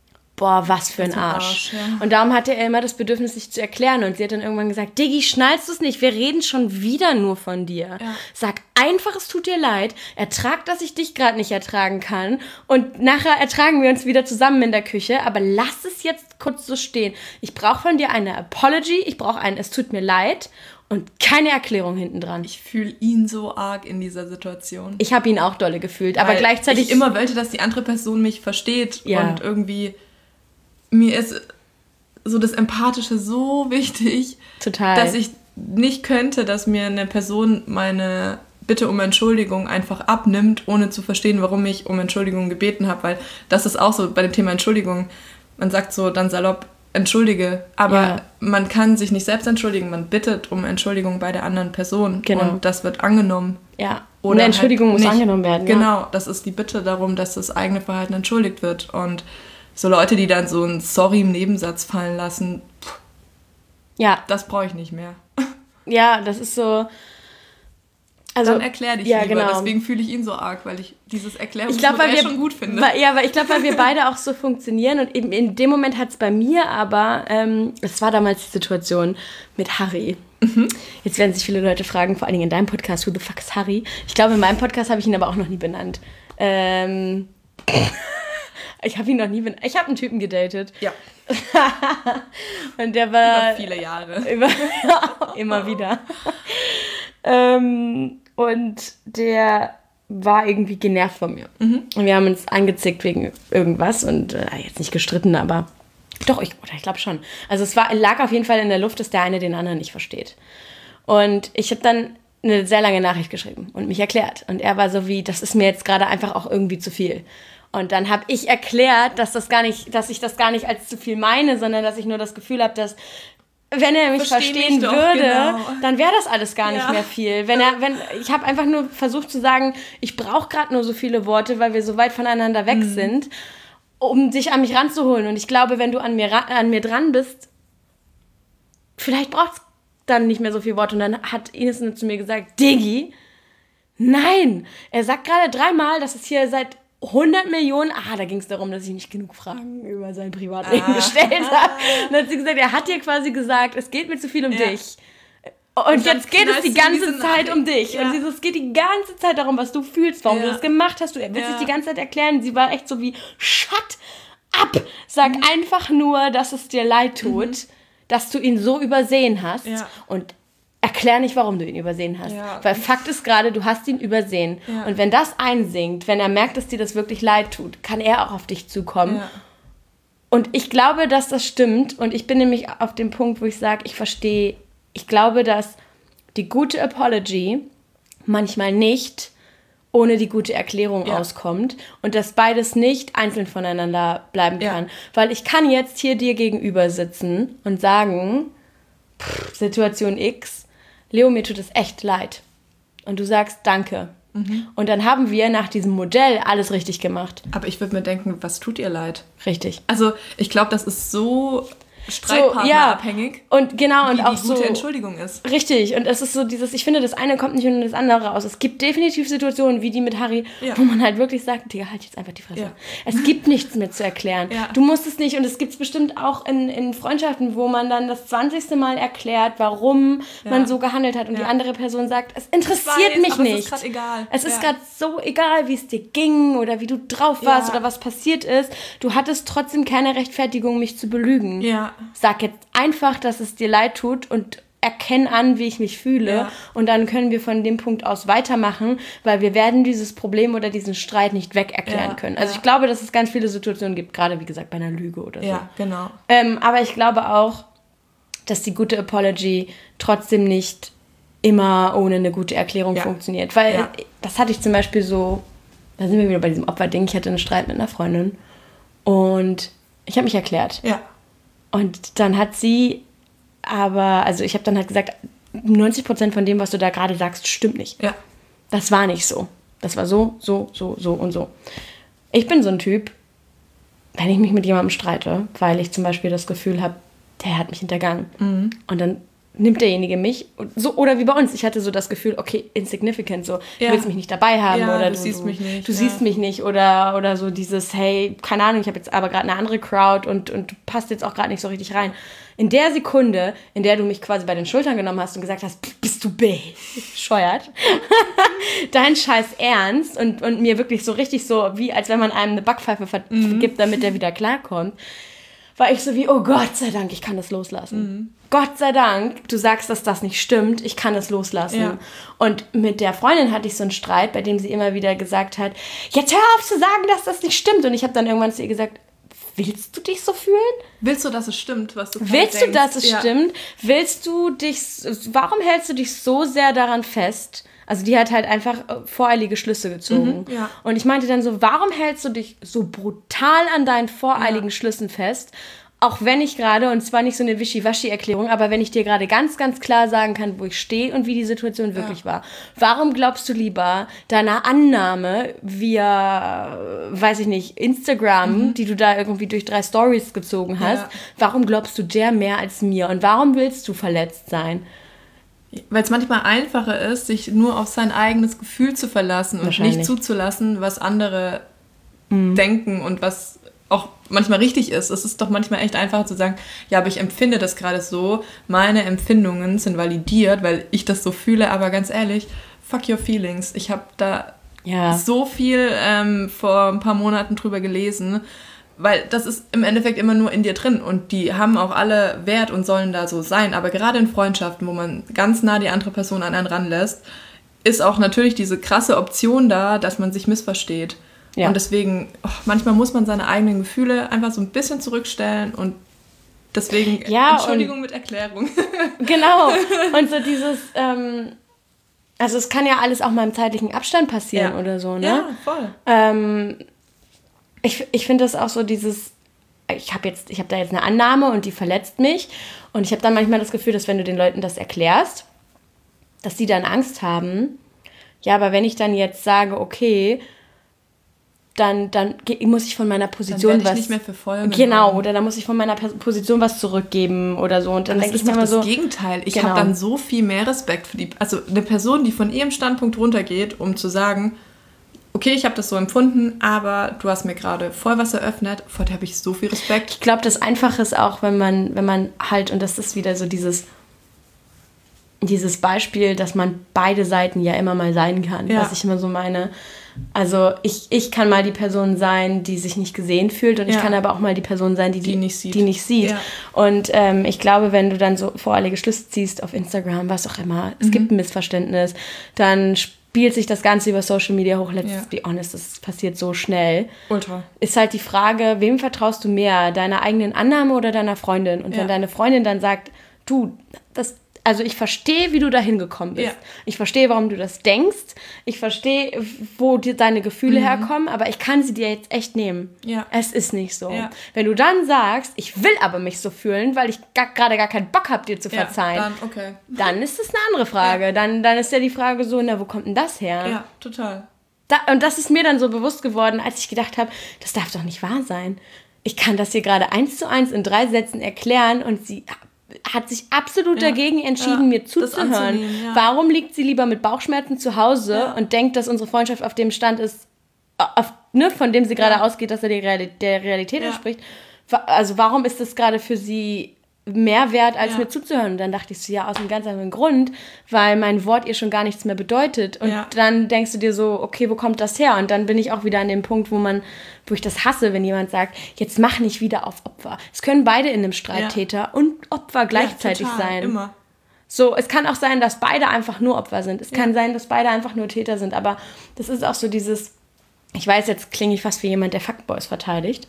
boah, was für ein Arsch. Arsch ja. Und darum hatte er immer das Bedürfnis, sich zu erklären. Und sie hat dann irgendwann gesagt, Diggi, schnallst du es nicht? Wir reden schon wieder nur von dir. Ja. Sag einfach, es tut dir leid. Ertrag, dass ich dich gerade nicht ertragen kann. Und nachher ertragen wir uns wieder zusammen in der Küche. Aber lass es jetzt kurz so stehen. Ich brauche von dir eine Apology. Ich brauche ein, es tut mir leid. Und keine Erklärung hinten dran. Ich fühle ihn so arg in dieser Situation. Ich habe ihn auch dolle gefühlt. Aber Weil gleichzeitig... ich immer wollte, dass die andere Person mich versteht. Ja. Und irgendwie... Mir ist so das Empathische so wichtig, Total. Dass ich nicht könnte, dass mir eine Person meine Bitte um Entschuldigung einfach abnimmt, ohne zu verstehen, warum ich um Entschuldigung gebeten habe. Weil das ist auch so bei dem Thema Entschuldigung. Man sagt so dann salopp, entschuldige. Aber ja. man kann sich nicht selbst entschuldigen. Man bittet um Entschuldigung bei der anderen Person. Genau. Und das wird angenommen. Ja, oder eine Entschuldigung halt muss nicht. angenommen werden. Genau, ja. das ist die Bitte darum, dass das eigene Verhalten entschuldigt wird. Und so Leute, die dann so ein Sorry im Nebensatz fallen lassen, pff, ja. das brauche ich nicht mehr. Ja, das ist so... Also, dann erklär dich ja, lieber. Genau. Deswegen fühle ich ihn so arg, weil ich dieses Erklärungsmodell schon gut finde. Weil, ja, weil ich glaube, weil wir beide auch so funktionieren. Und eben in dem Moment hat es bei mir aber, ähm, es war damals die Situation mit Harry. Mhm. Jetzt werden sich viele Leute fragen, vor allen Dingen in deinem Podcast, who the fuck is Harry? Ich glaube, in meinem Podcast habe ich ihn aber auch noch nie benannt. Ähm... Ich habe ihn noch nie... Ich habe einen Typen gedatet. Ja. Und der war... Über viele Jahre. Über, ja, immer wieder. ähm, und der war irgendwie genervt von mir. Mhm. Und wir haben uns angezickt wegen irgendwas. Und äh, jetzt nicht gestritten, aber... Doch, ich, oder ich glaube schon. Also es war, lag auf jeden Fall in der Luft, dass der eine den anderen nicht versteht. Und ich habe dann eine sehr lange Nachricht geschrieben und mich erklärt. Und er war so wie, das ist mir jetzt gerade einfach auch irgendwie zu viel. Und dann habe ich erklärt, dass das gar nicht, dass ich das gar nicht als zu viel meine, sondern dass ich nur das Gefühl habe, dass wenn er mich Versteh verstehen mich doch, würde, genau. dann wäre das alles gar nicht ja. mehr viel. Wenn er, wenn ich habe einfach nur versucht zu sagen, ich brauche gerade nur so viele Worte, weil wir so weit voneinander weg mhm. sind, um dich an mich ranzuholen. Und ich glaube, wenn du an mir an mir dran bist, vielleicht braucht es dann nicht mehr so viele Worte. Und dann hat Ines nur zu mir gesagt, Diggi, nein, er sagt gerade dreimal, dass es hier seit hundert Millionen, ah, da ging es darum, dass ich nicht genug Fragen über sein Privatleben ah. gestellt habe. Und dann hat sie gesagt, er hat dir quasi gesagt, es geht mir zu viel um ja. dich. Und, und jetzt geht es die ganze Zeit um dich. Ja. Und sie so, es geht die ganze Zeit darum, was du fühlst, warum ja. du das gemacht hast. Du willst ja. sich die ganze Zeit erklären. Sie war echt so wie, shut up! Sag mhm. einfach nur, dass es dir leid tut, mhm. dass du ihn so übersehen hast. Ja. Und erklär nicht, warum du ihn übersehen hast. Ja. Weil Fakt ist gerade, du hast ihn übersehen. Ja. Und wenn das einsinkt, wenn er merkt, dass dir das wirklich leid tut, kann er auch auf dich zukommen. Ja. Und ich glaube, dass das stimmt. Und ich bin nämlich auf dem Punkt, wo ich sage, ich verstehe, ich glaube, dass die gute Apology manchmal nicht ohne die gute Erklärung ja. auskommt. Und dass beides nicht einzeln voneinander bleiben kann. Ja. Weil ich kann jetzt hier dir gegenüber sitzen und sagen, pff, Situation X, Leo, mir tut es echt leid. Und du sagst Danke. Mhm. Und dann haben wir nach diesem Modell alles richtig gemacht. Aber ich würde mir denken, was tut ihr leid? Richtig. Also ich glaube, das ist so streitpartnerabhängig, so, ja. und genau und wie auch die gute so, Entschuldigung ist. Richtig. Und es ist so dieses, ich finde, das eine kommt nicht ohne das andere raus. Es gibt definitiv Situationen wie die mit Harry, ja. wo man halt wirklich sagt, Digga, halt jetzt einfach die Fresse. Ja. Es gibt nichts mehr zu erklären. Ja. Du musst es nicht, und es gibt es bestimmt auch in, in Freundschaften, wo man dann das zwanzigste Mal erklärt, warum ja. man so gehandelt hat und ja. die andere Person sagt, es interessiert weiß, mich aber nicht. Es ist gerade egal. Es ist gerade so egal, wie es dir ging oder wie du drauf warst ja. oder was passiert ist. Du hattest trotzdem keine Rechtfertigung, mich zu belügen. Ja. Sag jetzt einfach, dass es dir leid tut und erkenn an, wie ich mich fühle. Ja. Und dann können wir von dem Punkt aus weitermachen, weil wir werden dieses Problem oder diesen Streit nicht weg erklären ja, können. Also ja. ich glaube, dass es ganz viele Situationen gibt, gerade wie gesagt bei einer Lüge oder so. Ja, genau. Ähm, aber ich glaube auch, dass die gute Apology trotzdem nicht immer ohne eine gute Erklärung ja. funktioniert. Weil ja. das hatte ich zum Beispiel so, da sind wir wieder bei diesem Opferding, ich hatte einen Streit mit einer Freundin und ich habe mich erklärt. Ja. Und dann hat sie aber, also ich habe dann halt gesagt, neunzig Prozent von dem, was du da gerade sagst, stimmt nicht. Ja. Das war nicht so. Das war so, so, so, so und so. Ich bin so ein Typ, wenn ich mich mit jemandem streite, weil ich zum Beispiel das Gefühl habe, der hat mich hintergangen. Mhm. Und dann nimmt derjenige mich? So, oder wie bei uns, ich hatte so das Gefühl, okay, insignificant, so, Ja. du willst mich nicht dabei haben Ja, oder du du, siehst mich nicht, Du ja. siehst mich nicht oder, oder so dieses, hey, keine Ahnung, ich habe jetzt aber gerade eine andere Crowd und, und du passt jetzt auch gerade nicht so richtig rein. In der Sekunde, in der du mich quasi bei den Schultern genommen hast und gesagt hast, bist du bescheuert? Dein Scheiß Ernst und, und mir wirklich so richtig so, wie als wenn man einem eine Backpfeife ver- Mhm. gibt, damit der wieder klarkommt, war ich so wie, oh Gott sei Dank, ich kann das loslassen. Mhm. Gott sei Dank, du sagst, dass das nicht stimmt, ich kann es loslassen. Ja. Und mit der Freundin hatte ich so einen Streit, bei dem sie immer wieder gesagt hat, jetzt hör auf zu sagen, dass das nicht stimmt. Und ich habe dann irgendwann zu ihr gesagt, willst du dich so fühlen? Willst du, dass es stimmt, was du gerade Willst denkst? du, dass es Ja. stimmt? Willst du dich, warum hältst du dich so sehr daran fest? Also die hat halt einfach äh, voreilige Schlüsse gezogen. Mhm, ja. Und ich meinte dann so, warum hältst du dich so brutal an deinen voreiligen Ja. Schlüssen fest? Auch wenn ich gerade, und zwar nicht so eine Wischiwaschi-Erklärung, aber wenn ich dir gerade ganz, ganz klar sagen kann, wo ich stehe und wie die Situation wirklich war. Warum glaubst du lieber deiner Annahme via, äh, weiß ich nicht, Instagram, die du da irgendwie durch drei Stories gezogen hast, Ja. warum glaubst du der mehr als mir? Und warum willst du verletzt sein? Weil es manchmal einfacher ist, sich nur auf sein eigenes Gefühl zu verlassen und Wahrscheinlich. nicht zuzulassen, was andere denken und was auch manchmal richtig ist. Es ist doch manchmal echt einfacher zu sagen, ja, aber ich empfinde das gerade so, meine Empfindungen sind validiert, weil ich das so fühle, aber ganz ehrlich, fuck your feelings. Ich habe da Ja. so viel ähm, vor ein paar Monaten drüber gelesen, weil das ist im Endeffekt immer nur in dir drin und die haben auch alle Wert und sollen da so sein, aber gerade in Freundschaften, wo man ganz nah die andere Person an einen ranlässt, ist auch natürlich diese krasse Option da, dass man sich missversteht. Ja. Und deswegen, oh, manchmal muss man seine eigenen Gefühle einfach so ein bisschen zurückstellen und deswegen, Ja, Entschuldigung mit Erklärung. Genau. Und so dieses, ähm, also es kann ja alles auch mal im zeitlichen Abstand passieren Ja. oder so, ne? Ja, voll. Ähm, ich ich finde das auch so dieses, ich habe jetzt, ich habe da jetzt eine Annahme und die verletzt mich und ich habe dann manchmal das Gefühl, dass wenn du den Leuten das erklärst, dass die dann Angst haben, ja, aber wenn ich dann jetzt sage, okay, dann, dann ge- muss ich von meiner Position werd ich was... nicht mehr für voll Genau, genommen. oder dann muss ich von meiner Pers- Position was zurückgeben oder so. Und dann Das denke ich ist mir doch immer das so... Gegenteil. Ich Genau. habe dann so viel mehr Respekt für die... Also eine Person, die von ihrem Standpunkt runtergeht, um zu sagen, okay, ich habe das so empfunden, aber du hast mir gerade voll was eröffnet, vor der habe ich so viel Respekt. Ich glaube, das Einfache ist auch, wenn man, wenn man halt, und das ist wieder so dieses, dieses Beispiel, dass man beide Seiten ja immer mal sein kann, Ja. was ich immer so meine. Also ich, ich kann mal die Person sein, die sich nicht gesehen fühlt und ich Ja. kann aber auch mal die Person sein, die die, Die nicht sieht. Die nicht sieht. Ja. Und ähm, ich glaube, wenn du dann so voreilige Schlüsse ziehst auf Instagram, was auch immer, es Mhm. gibt ein Missverständnis, dann spielt sich das Ganze über Social Media hoch. Let's Ja. be honest, das passiert so schnell. Ultra. Ist halt die Frage, wem vertraust du mehr, deiner eigenen Annahme oder deiner Freundin? Und Ja. wenn deine Freundin dann sagt, du, das, also ich verstehe, wie du da hingekommen bist. Ja. Ich verstehe, warum du das denkst. Ich verstehe, wo dir deine Gefühle herkommen, aber ich kann sie dir jetzt echt nehmen. Mhm. Ja. Es ist nicht so. Ja. Wenn du dann sagst, ich will aber mich so fühlen, weil ich gar- gerade gar keinen Bock habe, dir zu Ja, verzeihen, dann, okay. dann ist es eine andere Frage. Ja. Dann, dann ist ja die Frage so, na, wo kommt denn das her? Ja, total. Da, und das ist mir dann so bewusst geworden, als ich gedacht habe, das darf doch nicht wahr sein. Ich kann das hier gerade eins zu eins in drei Sätzen erklären und sie hat sich absolut Ja. dagegen entschieden, Ja, mir das zuzuhören. anzunehmen, ja. Warum liegt sie lieber mit Bauchschmerzen zu Hause Ja. und denkt, dass unsere Freundschaft auf dem Stand ist, auf, ne, von dem sie gerade Ja. ausgeht, dass er die Reali- der Realität Ja. entspricht? Wa- Also warum ist das gerade für sie mehr wert, als Ja. mir zuzuhören? Und dann dachte ich so, ja, aus einem ganz anderen Grund, weil mein Wort ihr schon gar nichts mehr bedeutet. Und Ja. dann denkst du dir so, okay, wo kommt das her? Und dann bin ich auch wieder an dem Punkt, wo man, wo ich das hasse, wenn jemand sagt, jetzt mach nicht wieder auf Opfer. Es können beide in einem Streit Ja. Täter und Opfer gleichzeitig ja, total, sein. Immer. So, es kann auch sein, dass beide einfach nur Opfer sind. Es kann sein, dass beide einfach nur Täter sind. Aber das ist auch so dieses, ich weiß, jetzt klinge ich fast wie jemand, der Fuckboys verteidigt.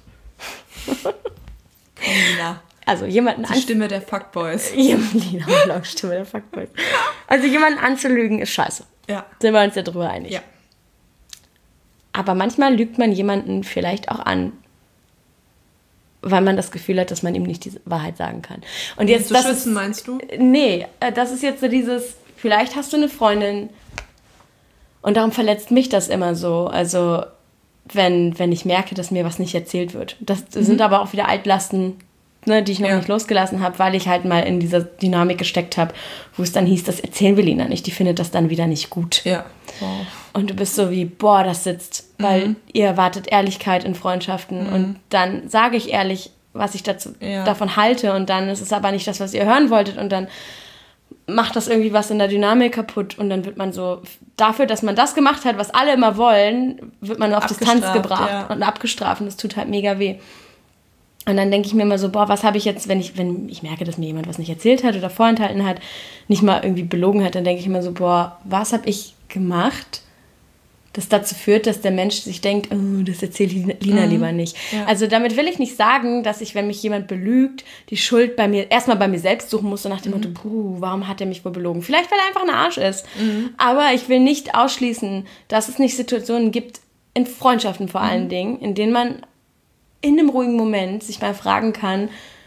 Lina. Also jemanden Die Stimme der Fuckboys. Lina Morlock, Stimme der Fuckboys. Also jemanden anzulügen ist scheiße. Ja. Sind wir uns ja drüber einig. Ja. Aber manchmal lügt man jemanden vielleicht auch an, weil man das Gefühl hat, dass man ihm nicht die Wahrheit sagen kann. Und jetzt Zu das schützen, ist, meinst du? Nee, äh, das ist jetzt so dieses, vielleicht hast du eine Freundin und darum verletzt mich das immer so. Also wenn, wenn ich merke, dass mir was nicht erzählt wird. Das sind aber auch wieder Altlasten, ne, die ich noch Ja. nicht losgelassen habe, weil ich halt mal in dieser Dynamik gesteckt habe, wo es dann hieß, das erzählen wir Lina nicht, die findet das dann wieder nicht gut. Ja. Wow. Und du bist so wie, boah, das sitzt, weil Mhm. ihr erwartet Ehrlichkeit in Freundschaften Mhm. und dann sage ich ehrlich, was ich dazu, Ja. davon halte und dann ist es aber nicht das, was ihr hören wolltet und dann macht das irgendwie was in der Dynamik kaputt und dann wird man so, dafür, dass man das gemacht hat, was alle immer wollen, wird man auf Distanz Abgestraft, gebracht ja. und abgestraft und das tut halt mega weh. Und dann denke ich mir immer so, boah, was habe ich jetzt, wenn ich, wenn ich merke, dass mir jemand was nicht erzählt hat oder vorenthalten hat, nicht mal irgendwie belogen hat, dann denke ich immer so, boah, was habe ich gemacht, das dazu führt, dass der Mensch sich denkt, oh, das erzählt Lina Mhm. lieber nicht. Ja. Also damit will ich nicht sagen, dass ich, wenn mich jemand belügt, die Schuld bei mir, erstmal bei mir selbst suchen muss, so nach dem Motto, puh, warum hat er mich wohl belogen? Vielleicht, weil er einfach ein Arsch ist. Aber ich will nicht ausschließen, dass es nicht Situationen gibt, in Freundschaften vor allen Dingen, in denen man in einem ruhigen Moment sich mal fragen kann,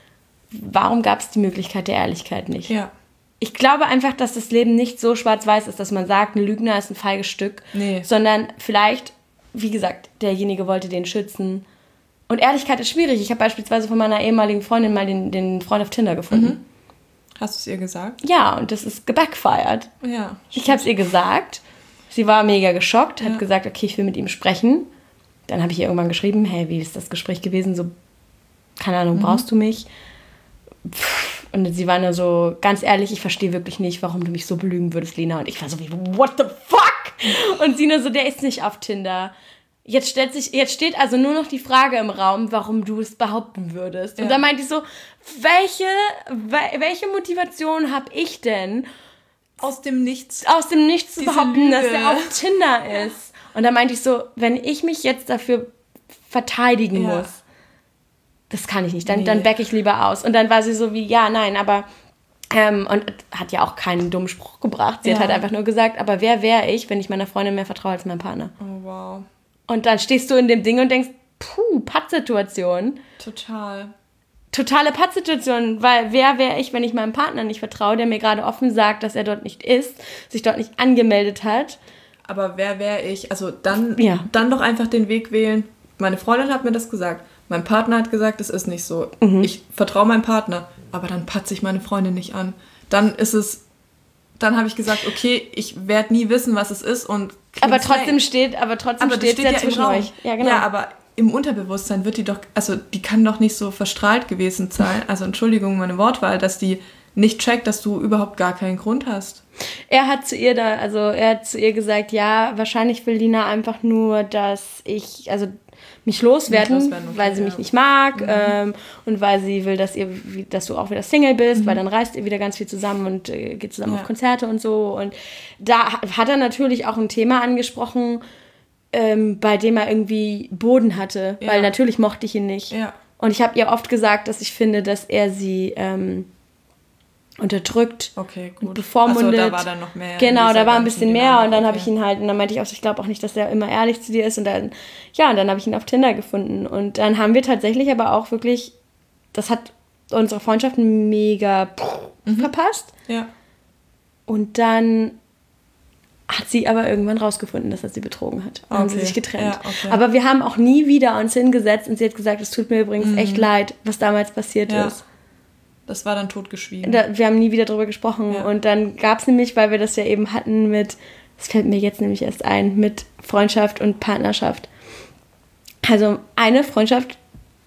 warum gab es die Möglichkeit der Ehrlichkeit nicht? Ja. Ich glaube einfach, dass das Leben nicht so schwarz-weiß ist, dass man sagt, ein Lügner ist ein feiges Stück, Nee. sondern vielleicht, wie gesagt, derjenige wollte den schützen. Und Ehrlichkeit ist schwierig. Ich habe beispielsweise von meiner ehemaligen Freundin mal den, den Freund auf Tinder gefunden. Hast du es ihr gesagt? Ja, und das ist gebackfired. Ja. Ich habe es ihr gesagt. Sie war mega geschockt, hat Ja. gesagt, okay, ich will mit ihm sprechen. Dann habe ich ihr irgendwann geschrieben, hey, wie ist das Gespräch gewesen? So, keine Ahnung, brauchst du mich? Pff. Und sie war nur so, ganz ehrlich, ich verstehe wirklich nicht, warum du mich so belügen würdest, Lina. Und ich war so wie, what the fuck? Und sie nur so, der ist nicht auf Tinder. Jetzt, stellt sich, jetzt steht also nur noch die Frage im Raum, warum du es behaupten würdest. Ja. Und da meinte ich so, welche, we- welche Motivation habe ich denn, Aus dem Nichts. aus dem Nichts zu Diese behaupten, dass Lüge. er auf Tinder ist? Und da meinte ich so, wenn ich mich jetzt dafür verteidigen Ja. muss, das kann ich nicht, dann, Nee. dann back ich lieber aus. Und dann war sie so wie, ja, nein, aber, ähm, und hat ja auch keinen dummen Spruch gebracht. Sie Ja. hat halt einfach nur gesagt, aber wer wäre ich, wenn ich meiner Freundin mehr vertraue als meinem Partner? Oh, wow. Und dann stehst du in dem Ding und denkst, puh, Pattsituation. Total. Totale Pattsituation, weil wer wäre ich, wenn ich meinem Partner nicht vertraue, der mir gerade offen sagt, dass er dort nicht ist, sich dort nicht angemeldet hat. Aber wer wäre ich? Also dann, Ja. dann doch einfach den Weg wählen. Meine Freundin hat mir das gesagt. Mein Partner hat gesagt, es ist nicht so. Mhm. Ich vertraue meinem Partner, aber dann patze ich meine Freundin nicht an. Dann ist es, dann habe ich gesagt, okay, ich werde nie wissen, was es ist und Aber kling's trotzdem lame. steht, aber trotzdem aber das steht steht ja ja im zwischen Raum. euch. Ja, genau. Ja, aber im Unterbewusstsein wird die doch, also die kann doch nicht so verstrahlt gewesen sein. Also Entschuldigung, meine Wortwahl, dass die nicht checkt, dass du überhaupt gar keinen Grund hast. Er hat zu ihr da, also er hat zu ihr gesagt, ja, wahrscheinlich will Lina einfach nur, dass ich, also mich loswerden, Mich loswerden, okay, weil sie mich ja. nicht mag ähm, und weil sie will, dass ihr, wie- dass du auch wieder Single bist, weil dann reist ihr wieder ganz viel zusammen und äh, geht zusammen Ja. auf Konzerte und so. Und da ha- hat er natürlich auch ein Thema angesprochen, ähm, bei dem er irgendwie Boden hatte, Ja. weil natürlich mochte ich ihn nicht. Ja. Und ich habe ihr oft gesagt, dass ich finde, dass er sie ähm, unterdrückt. Okay, gut. Bevormundet. Ach so, da war dann noch mehr. in Genau, dieser da war ein ganzen bisschen mehr Dynamik, und dann habe okay. ich ihn halt, und dann meinte ich auch, so, ich glaube auch nicht, dass er immer ehrlich zu dir ist und dann, ja, und dann habe ich ihn auf Tinder gefunden und dann haben wir tatsächlich aber auch wirklich, das hat unsere Freundschaft mega Mhm. verpasst Ja. und dann hat sie aber irgendwann rausgefunden, dass er sie betrogen hat. Dann haben sie Okay, sich getrennt. ja, okay. Aber wir haben auch nie wieder uns hingesetzt und sie hat gesagt, es tut mir übrigens echt leid, was damals passiert Mhm. Ja. ist. Das war dann totgeschwiegen. Da, wir haben nie wieder drüber gesprochen. Ja. Und dann gab es nämlich, weil wir das ja eben hatten mit, das fällt mir jetzt nämlich erst ein, mit Freundschaft und Partnerschaft. Also eine Freundschaft,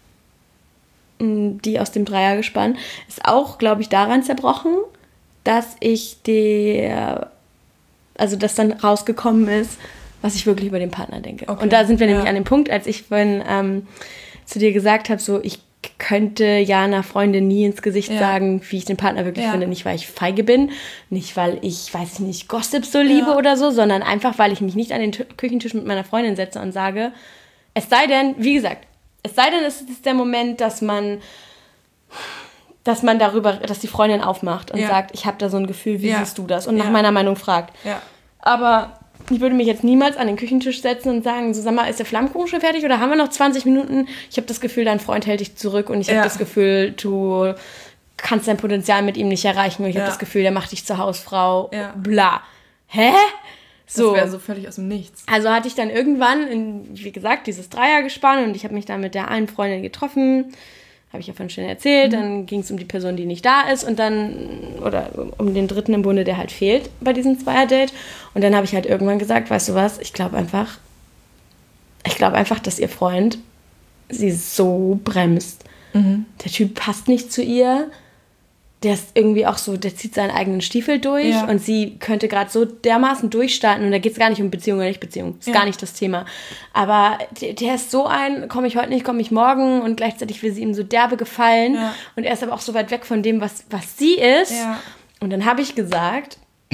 mh, die aus dem Dreiergespann, ist auch, glaube ich, daran zerbrochen, dass ich der, also dass dann rausgekommen ist, was ich wirklich über den Partner denke. Okay. Und da sind wir nämlich Ja. an dem Punkt, als ich vorhin ähm, zu dir gesagt habe, so ich könnte ja einer Freundin nie ins Gesicht Ja. sagen, wie ich den Partner wirklich Ja. finde. Nicht, weil ich feige bin, nicht, weil ich, weiß ich nicht, Gossip so liebe Ja. oder so, sondern einfach, weil ich mich nicht an den T- Küchentisch mit meiner Freundin setze und sage, es sei denn, wie gesagt, es sei denn, es ist der Moment, dass man dass man darüber, dass die Freundin aufmacht und Ja. sagt, ich habe da so ein Gefühl, wie Ja. siehst du das? Und nach Ja. meiner Meinung fragt. Ja. Aber ich würde mich jetzt niemals an den Küchentisch setzen und sagen, so, sag mal, ist der Flammkuchen schon fertig oder haben wir noch zwanzig Minuten? Ich habe das Gefühl, dein Freund hält dich zurück und ich Ja. habe das Gefühl, du kannst dein Potenzial mit ihm nicht erreichen und ich Ja. habe das Gefühl, der macht dich zur Hausfrau. Ja. Bla. Hä? So. Das wäre so völlig aus dem Nichts. Also hatte ich dann irgendwann, in, wie gesagt, dieses Dreiergespann und ich habe mich dann mit der einen Freundin getroffen habe ich ja vorhin schon erzählt, mhm. dann ging es um die Person, die nicht da ist und dann, oder um den dritten im Bunde, der halt fehlt bei diesem Zweier-Date. Und dann habe ich halt irgendwann gesagt, weißt du was, ich glaube einfach, ich glaube einfach, dass ihr Freund sie so bremst. Mhm. Der Typ passt nicht zu ihr. Der ist irgendwie auch so, der zieht seinen eigenen Stiefel durch ja. und sie könnte gerade so dermaßen durchstarten und da geht es gar nicht um Beziehung oder nicht Beziehung, ist ja. gar nicht das Thema. Aber der, der ist so ein, komme ich heute nicht, komme ich morgen und gleichzeitig will sie ihm so derbe gefallen ja. und er ist aber auch so weit weg von dem, was, was sie ist. Ja. Und dann habe ich gesagt,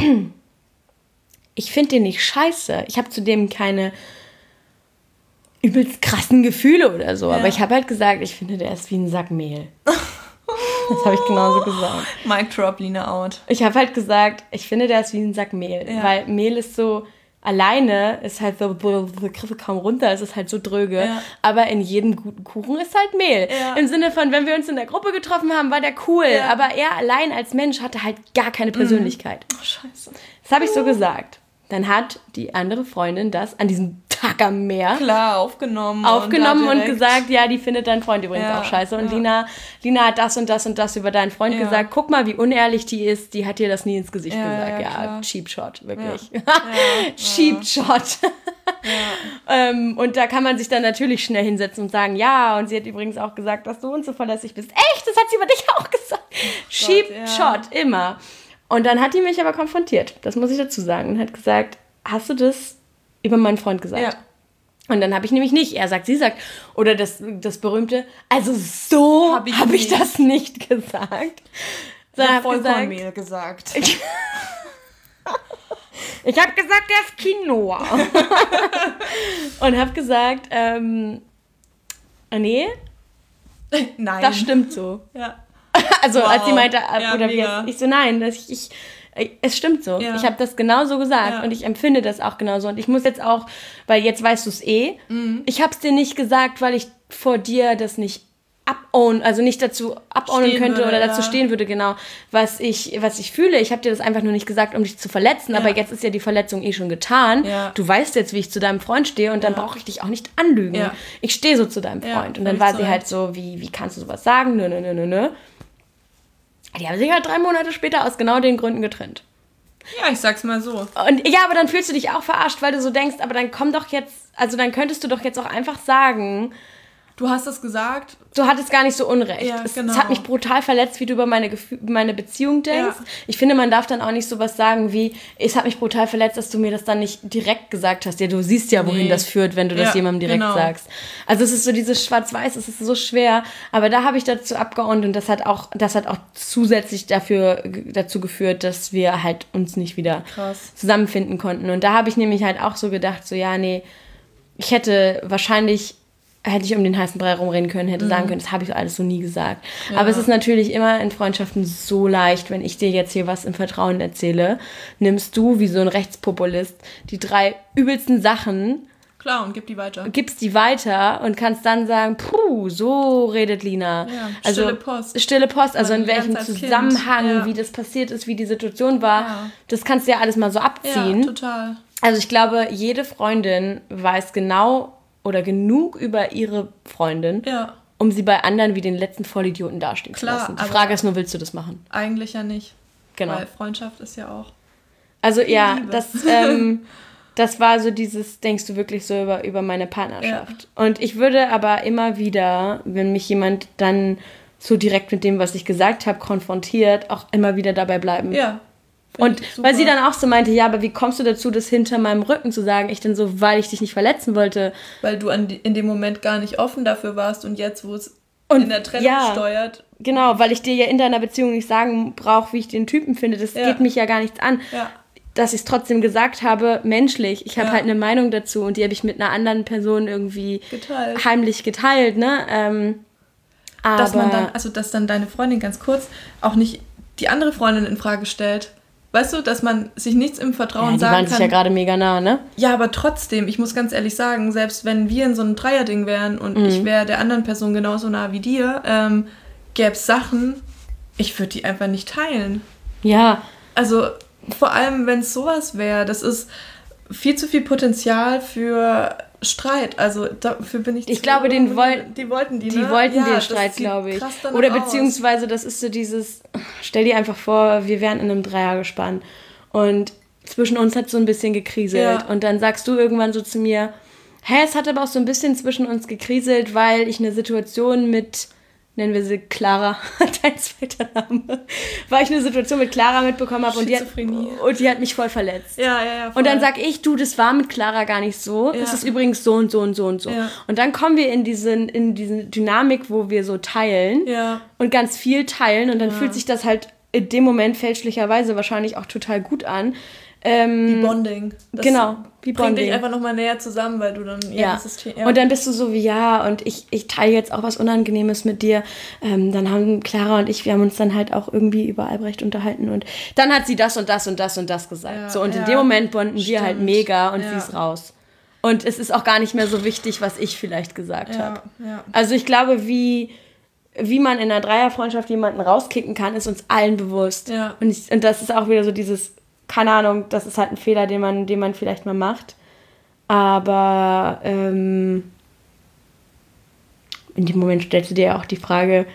ich finde den nicht scheiße. Ich habe zu dem keine übelst krassen Gefühle oder so, ja. aber ich habe halt gesagt, ich finde, der ist wie ein Sack Mehl. Das habe ich genauso gesagt. Mic drop, Lina out. Ich habe halt gesagt, ich finde, der ist wie ein Sack Mehl. Ja. Weil Mehl ist so, alleine ist halt so, die Griffe kaum runter, es ist halt so dröge. Ja. Aber in jedem guten Kuchen ist halt Mehl. Ja. Im Sinne von, wenn wir uns in der Gruppe getroffen haben, war der cool. Ja. Aber er allein als Mensch hatte halt gar keine Persönlichkeit. Oh, scheiße. Das habe ich so gesagt. Dann hat die andere Freundin das an diesem Tag am Meer klar aufgenommen aufgenommen und, und gesagt, ja, die findet deinen Freund übrigens ja, auch scheiße. Und ja. Lina, Lina hat das und das und das über deinen Freund ja. gesagt. Guck mal, wie unehrlich die ist. Die hat dir das nie ins Gesicht ja, gesagt. Ja, ja cheap shot, wirklich. Ja. Ja. cheap ja. shot. Ja. ähm, und da kann man sich dann natürlich schnell hinsetzen und sagen, ja, und sie hat übrigens auch gesagt, dass du unzuverlässig bist. Echt? Das hat sie über dich auch gesagt. Oh cheap Gott, ja. shot, immer. Und dann hat die mich aber konfrontiert, das muss ich dazu sagen, und hat gesagt, hast du das über meinen Freund gesagt? Ja. Und dann habe ich nämlich nicht, er sagt, sie sagt, oder das, das berühmte, also so habe ich, hab ich das nicht gesagt. Ich habe Vollkornmehl gesagt. Ich, ich habe gesagt, er ist Quinoa. Und habe gesagt, ähm, nee, nein. Das stimmt so. Ja. Also wow. als sie meinte, ja, oder wie jetzt, ich so, nein, dass ich, ich es stimmt so. Ja. Ich habe das genau so gesagt ja. und ich empfinde das auch genauso. Und ich muss jetzt auch, weil jetzt weißt du es eh, mhm. ich habe es dir nicht gesagt, weil ich vor dir das nicht up-own, also nicht dazu up-ownen könnte würde, oder dazu ja. stehen würde, genau, was ich, was ich fühle. Ich habe dir das einfach nur nicht gesagt, um dich zu verletzen, ja. aber jetzt ist ja die Verletzung eh schon getan. Ja. Du weißt jetzt, wie ich zu deinem Freund stehe und dann ja. brauche ich dich auch nicht anlügen. Ja. Ich stehe so zu deinem Freund. Ja, und dann war sie recht. halt so, wie, wie kannst du sowas sagen? Nö, nö, nö, nö, nö. Die haben sich halt drei Monate später aus genau den Gründen getrennt. Ja, ich sag's mal so. Und ja, aber dann fühlst du dich auch verarscht, weil du so denkst, aber dann komm doch jetzt, also dann könntest du doch jetzt auch einfach sagen, du hast das gesagt. Du hattest gar nicht so Unrecht. Ja, es, genau. es hat mich brutal verletzt, wie du über meine, Gefühl, meine Beziehung denkst. Ja. Ich finde, man darf dann auch nicht sowas sagen wie, es hat mich brutal verletzt, dass du mir das dann nicht direkt gesagt hast. Ja, du siehst ja, wohin nee. das führt, wenn du das ja, jemandem direkt genau. sagst. Also es ist so dieses Schwarz-Weiß, es ist so schwer. Aber da habe ich dazu abgeordnet und das hat auch, das hat auch zusätzlich dafür, dazu geführt, dass wir halt uns nicht wieder Krass. zusammenfinden konnten. Und da habe ich nämlich halt auch so gedacht, so ja, nee, ich hätte wahrscheinlich... hätte ich um den heißen Brei rumreden können, hätte mhm. sagen können, das habe ich alles so nie gesagt. Ja. Aber es ist natürlich immer in Freundschaften so leicht, wenn ich dir jetzt hier was im Vertrauen erzähle, nimmst du wie so ein Rechtspopulist die drei übelsten Sachen, klar, und gib die weiter. Gibst die weiter und kannst dann sagen, puh, so redet Lina. Ja, also, stille Post. Stille Post, also in welchem Zusammenhang, ja. wie das passiert ist, wie die Situation war. Ja. Das kannst du ja alles mal so abziehen. Ja, total. Also ich glaube, jede Freundin weiß genau, oder genug über ihre Freundin, ja. um sie bei anderen wie den letzten Vollidioten dastehen Klar, zu lassen. Die Frage ist nur, willst du das machen? Eigentlich ja nicht. Genau. Weil Freundschaft ist ja auch Also ja, Liebe. das ähm, das war so dieses, denkst du wirklich so über, über meine Partnerschaft. Ja. Und ich würde aber immer wieder, wenn mich jemand dann so direkt mit dem, was ich gesagt habe, konfrontiert, auch immer wieder dabei bleiben. Ja. Und weil sie dann auch so meinte, ja, aber wie kommst du dazu, das hinter meinem Rücken zu sagen? Ich dann so, weil ich dich nicht verletzen wollte. Weil du an die, in dem Moment gar nicht offen dafür warst und jetzt, wo es und in der Trennung ja, steuert. Genau, weil ich dir ja in deiner Beziehung nicht sagen brauche, wie ich den Typen finde. Das ja. geht mich ja gar nichts an. Ja. Dass ich es trotzdem gesagt habe, menschlich. Ich habe ja. halt eine Meinung dazu und die habe ich mit einer anderen Person irgendwie geteilt. heimlich geteilt, ne? Ähm, aber dass man dann, also dass dann deine Freundin ganz kurz auch nicht die andere Freundin in Frage stellt. Weißt du, dass man sich nichts im Vertrauen ja, die sagen kann. Die waren sich ja gerade mega nah, ne? Ja, aber trotzdem, ich muss ganz ehrlich sagen, selbst wenn wir in so einem Dreierding wären und mhm. ich wäre der anderen Person genauso nah wie dir, ähm, gäbe es Sachen, ich würde die einfach nicht teilen. Ja. Also vor allem, wenn es sowas wäre, das ist viel zu viel Potenzial für Streit, also dafür bin ich... Ich glaube, den woll- die wollten die, Die ne? wollten ja, den Streit, glaube ich. krass danach Oder aus. beziehungsweise, das ist so dieses, stell dir einfach vor, wir wären in einem Dreiergespann und zwischen uns hat so ein bisschen gekriselt. Ja. Und dann sagst du irgendwann so zu mir, hä, es hat aber auch so ein bisschen zwischen uns gekriselt, weil ich eine Situation mit... nennen wir sie Clara, dein zweiter Name, weil ich eine Situation mit Clara mitbekommen habe und die, hat, und die hat mich voll verletzt. Ja, ja, ja. Voll. Und dann sag ich, du, das war mit Clara gar nicht so, Ja. das ist übrigens so und so und so und so. Ja. Und dann kommen wir in diese, in diese Dynamik, wo wir so teilen Ja. und ganz viel teilen und dann Ja. fühlt sich das halt in dem Moment fälschlicherweise wahrscheinlich auch total gut an. Ähm, Wie Bonding. Das genau, wie bringt Bonding. dich einfach nochmal näher zusammen, weil du dann... Ja. Das ist, ja. Und dann bist du so wie, ja, und ich, ich teile jetzt auch was Unangenehmes mit dir. Ähm, dann haben Clara und ich, wir haben uns dann halt auch irgendwie über Albrecht unterhalten und dann hat sie das und das und das und das gesagt. Ja, so, und ja. in dem Moment bonden wir Stimmt. halt mega und Ja. sie ist raus. Und es ist auch gar nicht mehr so wichtig, was ich vielleicht gesagt Ja, habe. ja. Also ich glaube, wie, wie man in einer Dreierfreundschaft jemanden rauskicken kann, ist uns allen bewusst. Ja. Und, ich, und das ist auch wieder so dieses, keine Ahnung, das ist halt ein Fehler, den man, den man vielleicht mal macht. Aber ähm, in dem Moment stellst du dir ja auch die Frage,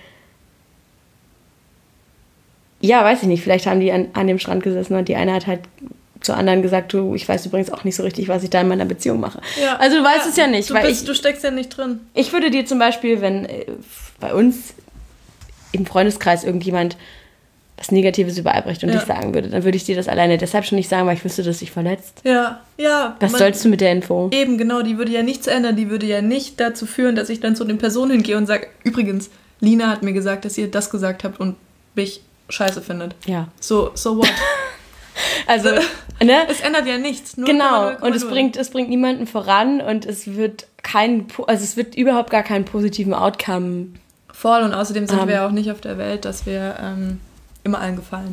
ja, weiß ich nicht, vielleicht haben die an, an dem Strand gesessen und die eine hat halt zur anderen gesagt, du, ich weiß übrigens auch nicht so richtig, was ich da in meiner Beziehung mache. Ja. Also du weißt Ja, es ja nicht. Du, weil bist, ich, du steckst ja nicht drin. ich würde dir zum Beispiel, wenn äh, bei uns im Freundeskreis irgendjemand was Negatives über Albrecht und Ja. dich sagen würde, dann würde ich dir das alleine deshalb schon nicht sagen, weil ich wüsste, dass dich verletzt. Ja, ja. Was man- sollst du mit der Info? Eben, genau, die würde ja nichts ändern. Die würde ja nicht dazu führen, dass ich dann zu den Personen hingehe und sage, übrigens, Lina hat mir gesagt, dass ihr das gesagt habt und mich scheiße findet. Ja. So, so what? Also, ne? Es ändert ja nichts. null Genau, Komma null Komma und es null. bringt, es bringt niemanden voran und es wird kein, also es wird überhaupt gar keinen positiven Outcome. Voll, und außerdem sind Um. wir ja auch nicht auf der Welt, dass wir ähm, immer allen gefallen.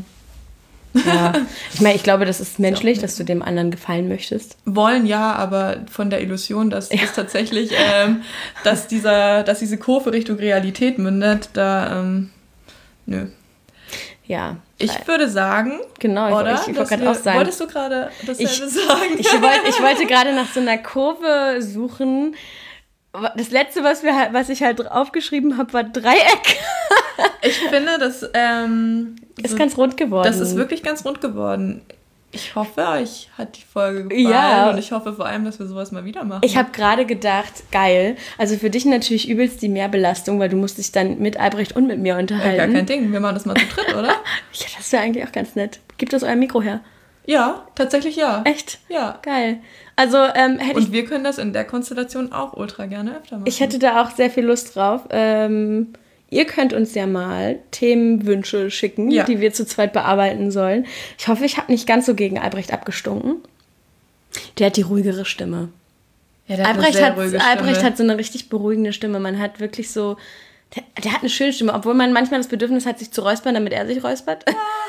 Ja. Ich meine, ich glaube, das ist menschlich, dass du dem anderen gefallen möchtest. Wollen ja, aber von der Illusion, dass es tatsächlich, ähm, dass, dieser, dass diese Kurve Richtung Realität mündet, da, ähm, nö. Ja. Ich würde sagen, Genau, ich, oder? ich, ich wollte Dass gerade wir- auch sagen. Wolltest du gerade dasselbe Ich- sagen? Ich, wollt, ich wollte gerade nach so einer Kurve suchen. Das letzte, was, wir, halt- was ich halt aufgeschrieben habe, war Dreieck. Ich finde, das ähm, Ist so, ganz rund geworden. das ist wirklich ganz rund geworden. Ich hoffe, euch hat die Folge gefallen Ja. und ich hoffe vor allem, dass wir sowas mal wieder machen. Ich habe gerade gedacht, geil. Also für dich natürlich übelst die Mehrbelastung, weil du musst dich dann mit Albrecht und mit mir äh, unterhalten. gar kein Ding, wir machen das mal zu dritt, oder? Ja, das wäre eigentlich auch ganz nett. Gibt das euer Mikro her? Ja, tatsächlich ja. Echt? Ja. Geil. Also ähm, hätte ich, Und wir können das in der Konstellation auch ultra gerne öfter machen. ich hätte da auch sehr viel Lust drauf. Ähm, ihr könnt uns ja mal Themenwünsche schicken, Ja. die wir zu zweit bearbeiten sollen. Ich hoffe, ich habe nicht ganz so gegen Albrecht abgestunken. Der hat die ruhigere Stimme. ja, der Albrecht eine sehr hat, ruhige Albrecht Stimme. hat so eine richtig beruhigende Stimme. Man hat wirklich so... Der, der hat eine schöne Stimme, obwohl man manchmal das Bedürfnis hat, sich zu räuspern, damit er sich räuspert.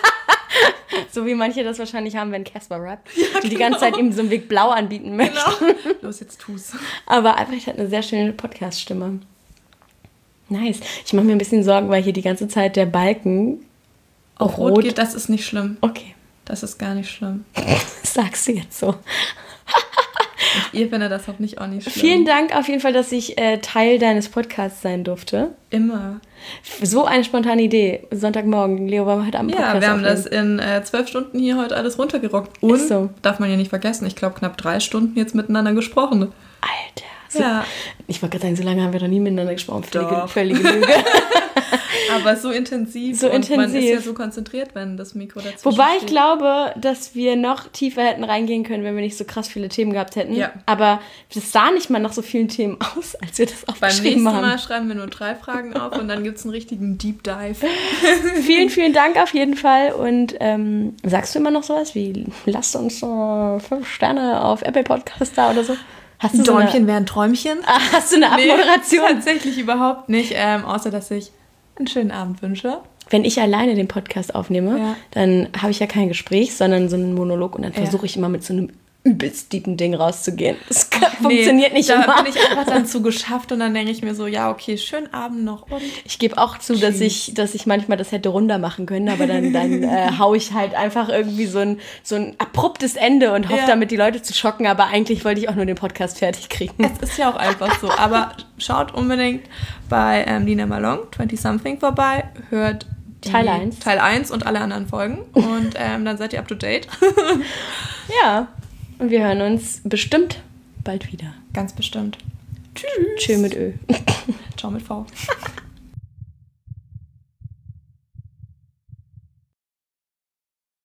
So wie manche das wahrscheinlich haben, wenn Casper rappt. Die die ganze Zeit ihm so einen Weg blau anbieten möchten. Genau. Los, jetzt tu's. Aber Albrecht hat eine sehr schöne Podcast-Stimme. Nice. Ich mache mir ein bisschen Sorgen, weil hier die ganze Zeit der Balken Auf auf Rot, Rot... geht, das ist nicht schlimm. Okay, Das ist gar nicht schlimm. das sagst du jetzt so. Ihr findet das auch nicht auch nicht schlimm. Vielen Dank auf jeden Fall, dass ich äh, Teil deines Podcasts sein durfte. Immer. So eine spontane Idee. Sonntagmorgen. Leo, wollen wir heute Abend Ja, Podcast wir haben aufnehmen? das in äh, zwölf Stunden hier heute alles runtergerockt. Und, Ist so. darf man ja nicht vergessen, ich glaube knapp drei Stunden jetzt miteinander gesprochen. Alter. So, Ja, Ich wollte gerade sagen, so lange haben wir noch nie miteinander gesprochen. Völlige, Doch. völlige Lüge. aber so intensiv. So und man ist intensiv. ja so konzentriert, wenn das Mikro dazwischen Wobei ich steht. glaube, dass wir noch tiefer hätten reingehen können, wenn wir nicht so krass viele Themen gehabt hätten. Ja. Aber das sah nicht mal nach so vielen Themen aus, als wir das Beim aufgeschrieben nächsten haben. Mal schreiben wir nur drei Fragen auf und dann gibt es einen richtigen Deep Dive. Vielen, vielen Dank auf jeden Fall. Und ähm, sagst du immer noch sowas wie, lasst uns äh, fünf Sterne auf Apple Podcast da oder so? Hast du so eine, wären Träumchen. ah, hast du eine Nee, Abmoderation? tatsächlich überhaupt nicht, ähm, außer dass ich einen schönen Abend wünsche. Wenn ich alleine den Podcast aufnehme, Ja. dann habe ich ja kein Gespräch, sondern so einen Monolog und dann Ja. versuche ich immer mit so einem übelst deepen Ding rauszugehen. Das kann, nee, funktioniert nicht da immer. Da bin ich einfach dann zu geschafft und dann denke ich mir so, ja, okay, schönen Abend noch. Und ich gebe auch zu, dass ich, dass ich manchmal das hätte runder machen können, aber dann, dann äh, hau ich halt einfach irgendwie so ein, so ein abruptes Ende und hoffe ja. damit die Leute zu schocken, aber eigentlich wollte ich auch nur den Podcast fertig kriegen. Es ist ja auch einfach so, aber schaut unbedingt bei ähm, Lina Malong, zwanzig Something vorbei, hört die Teil eins. Teil eins und alle anderen Folgen und ähm, dann seid ihr up to date. Ja, und wir hören uns bestimmt bald wieder. Ganz bestimmt. Tschüss. Tschö mit Ö. Ciao mit V.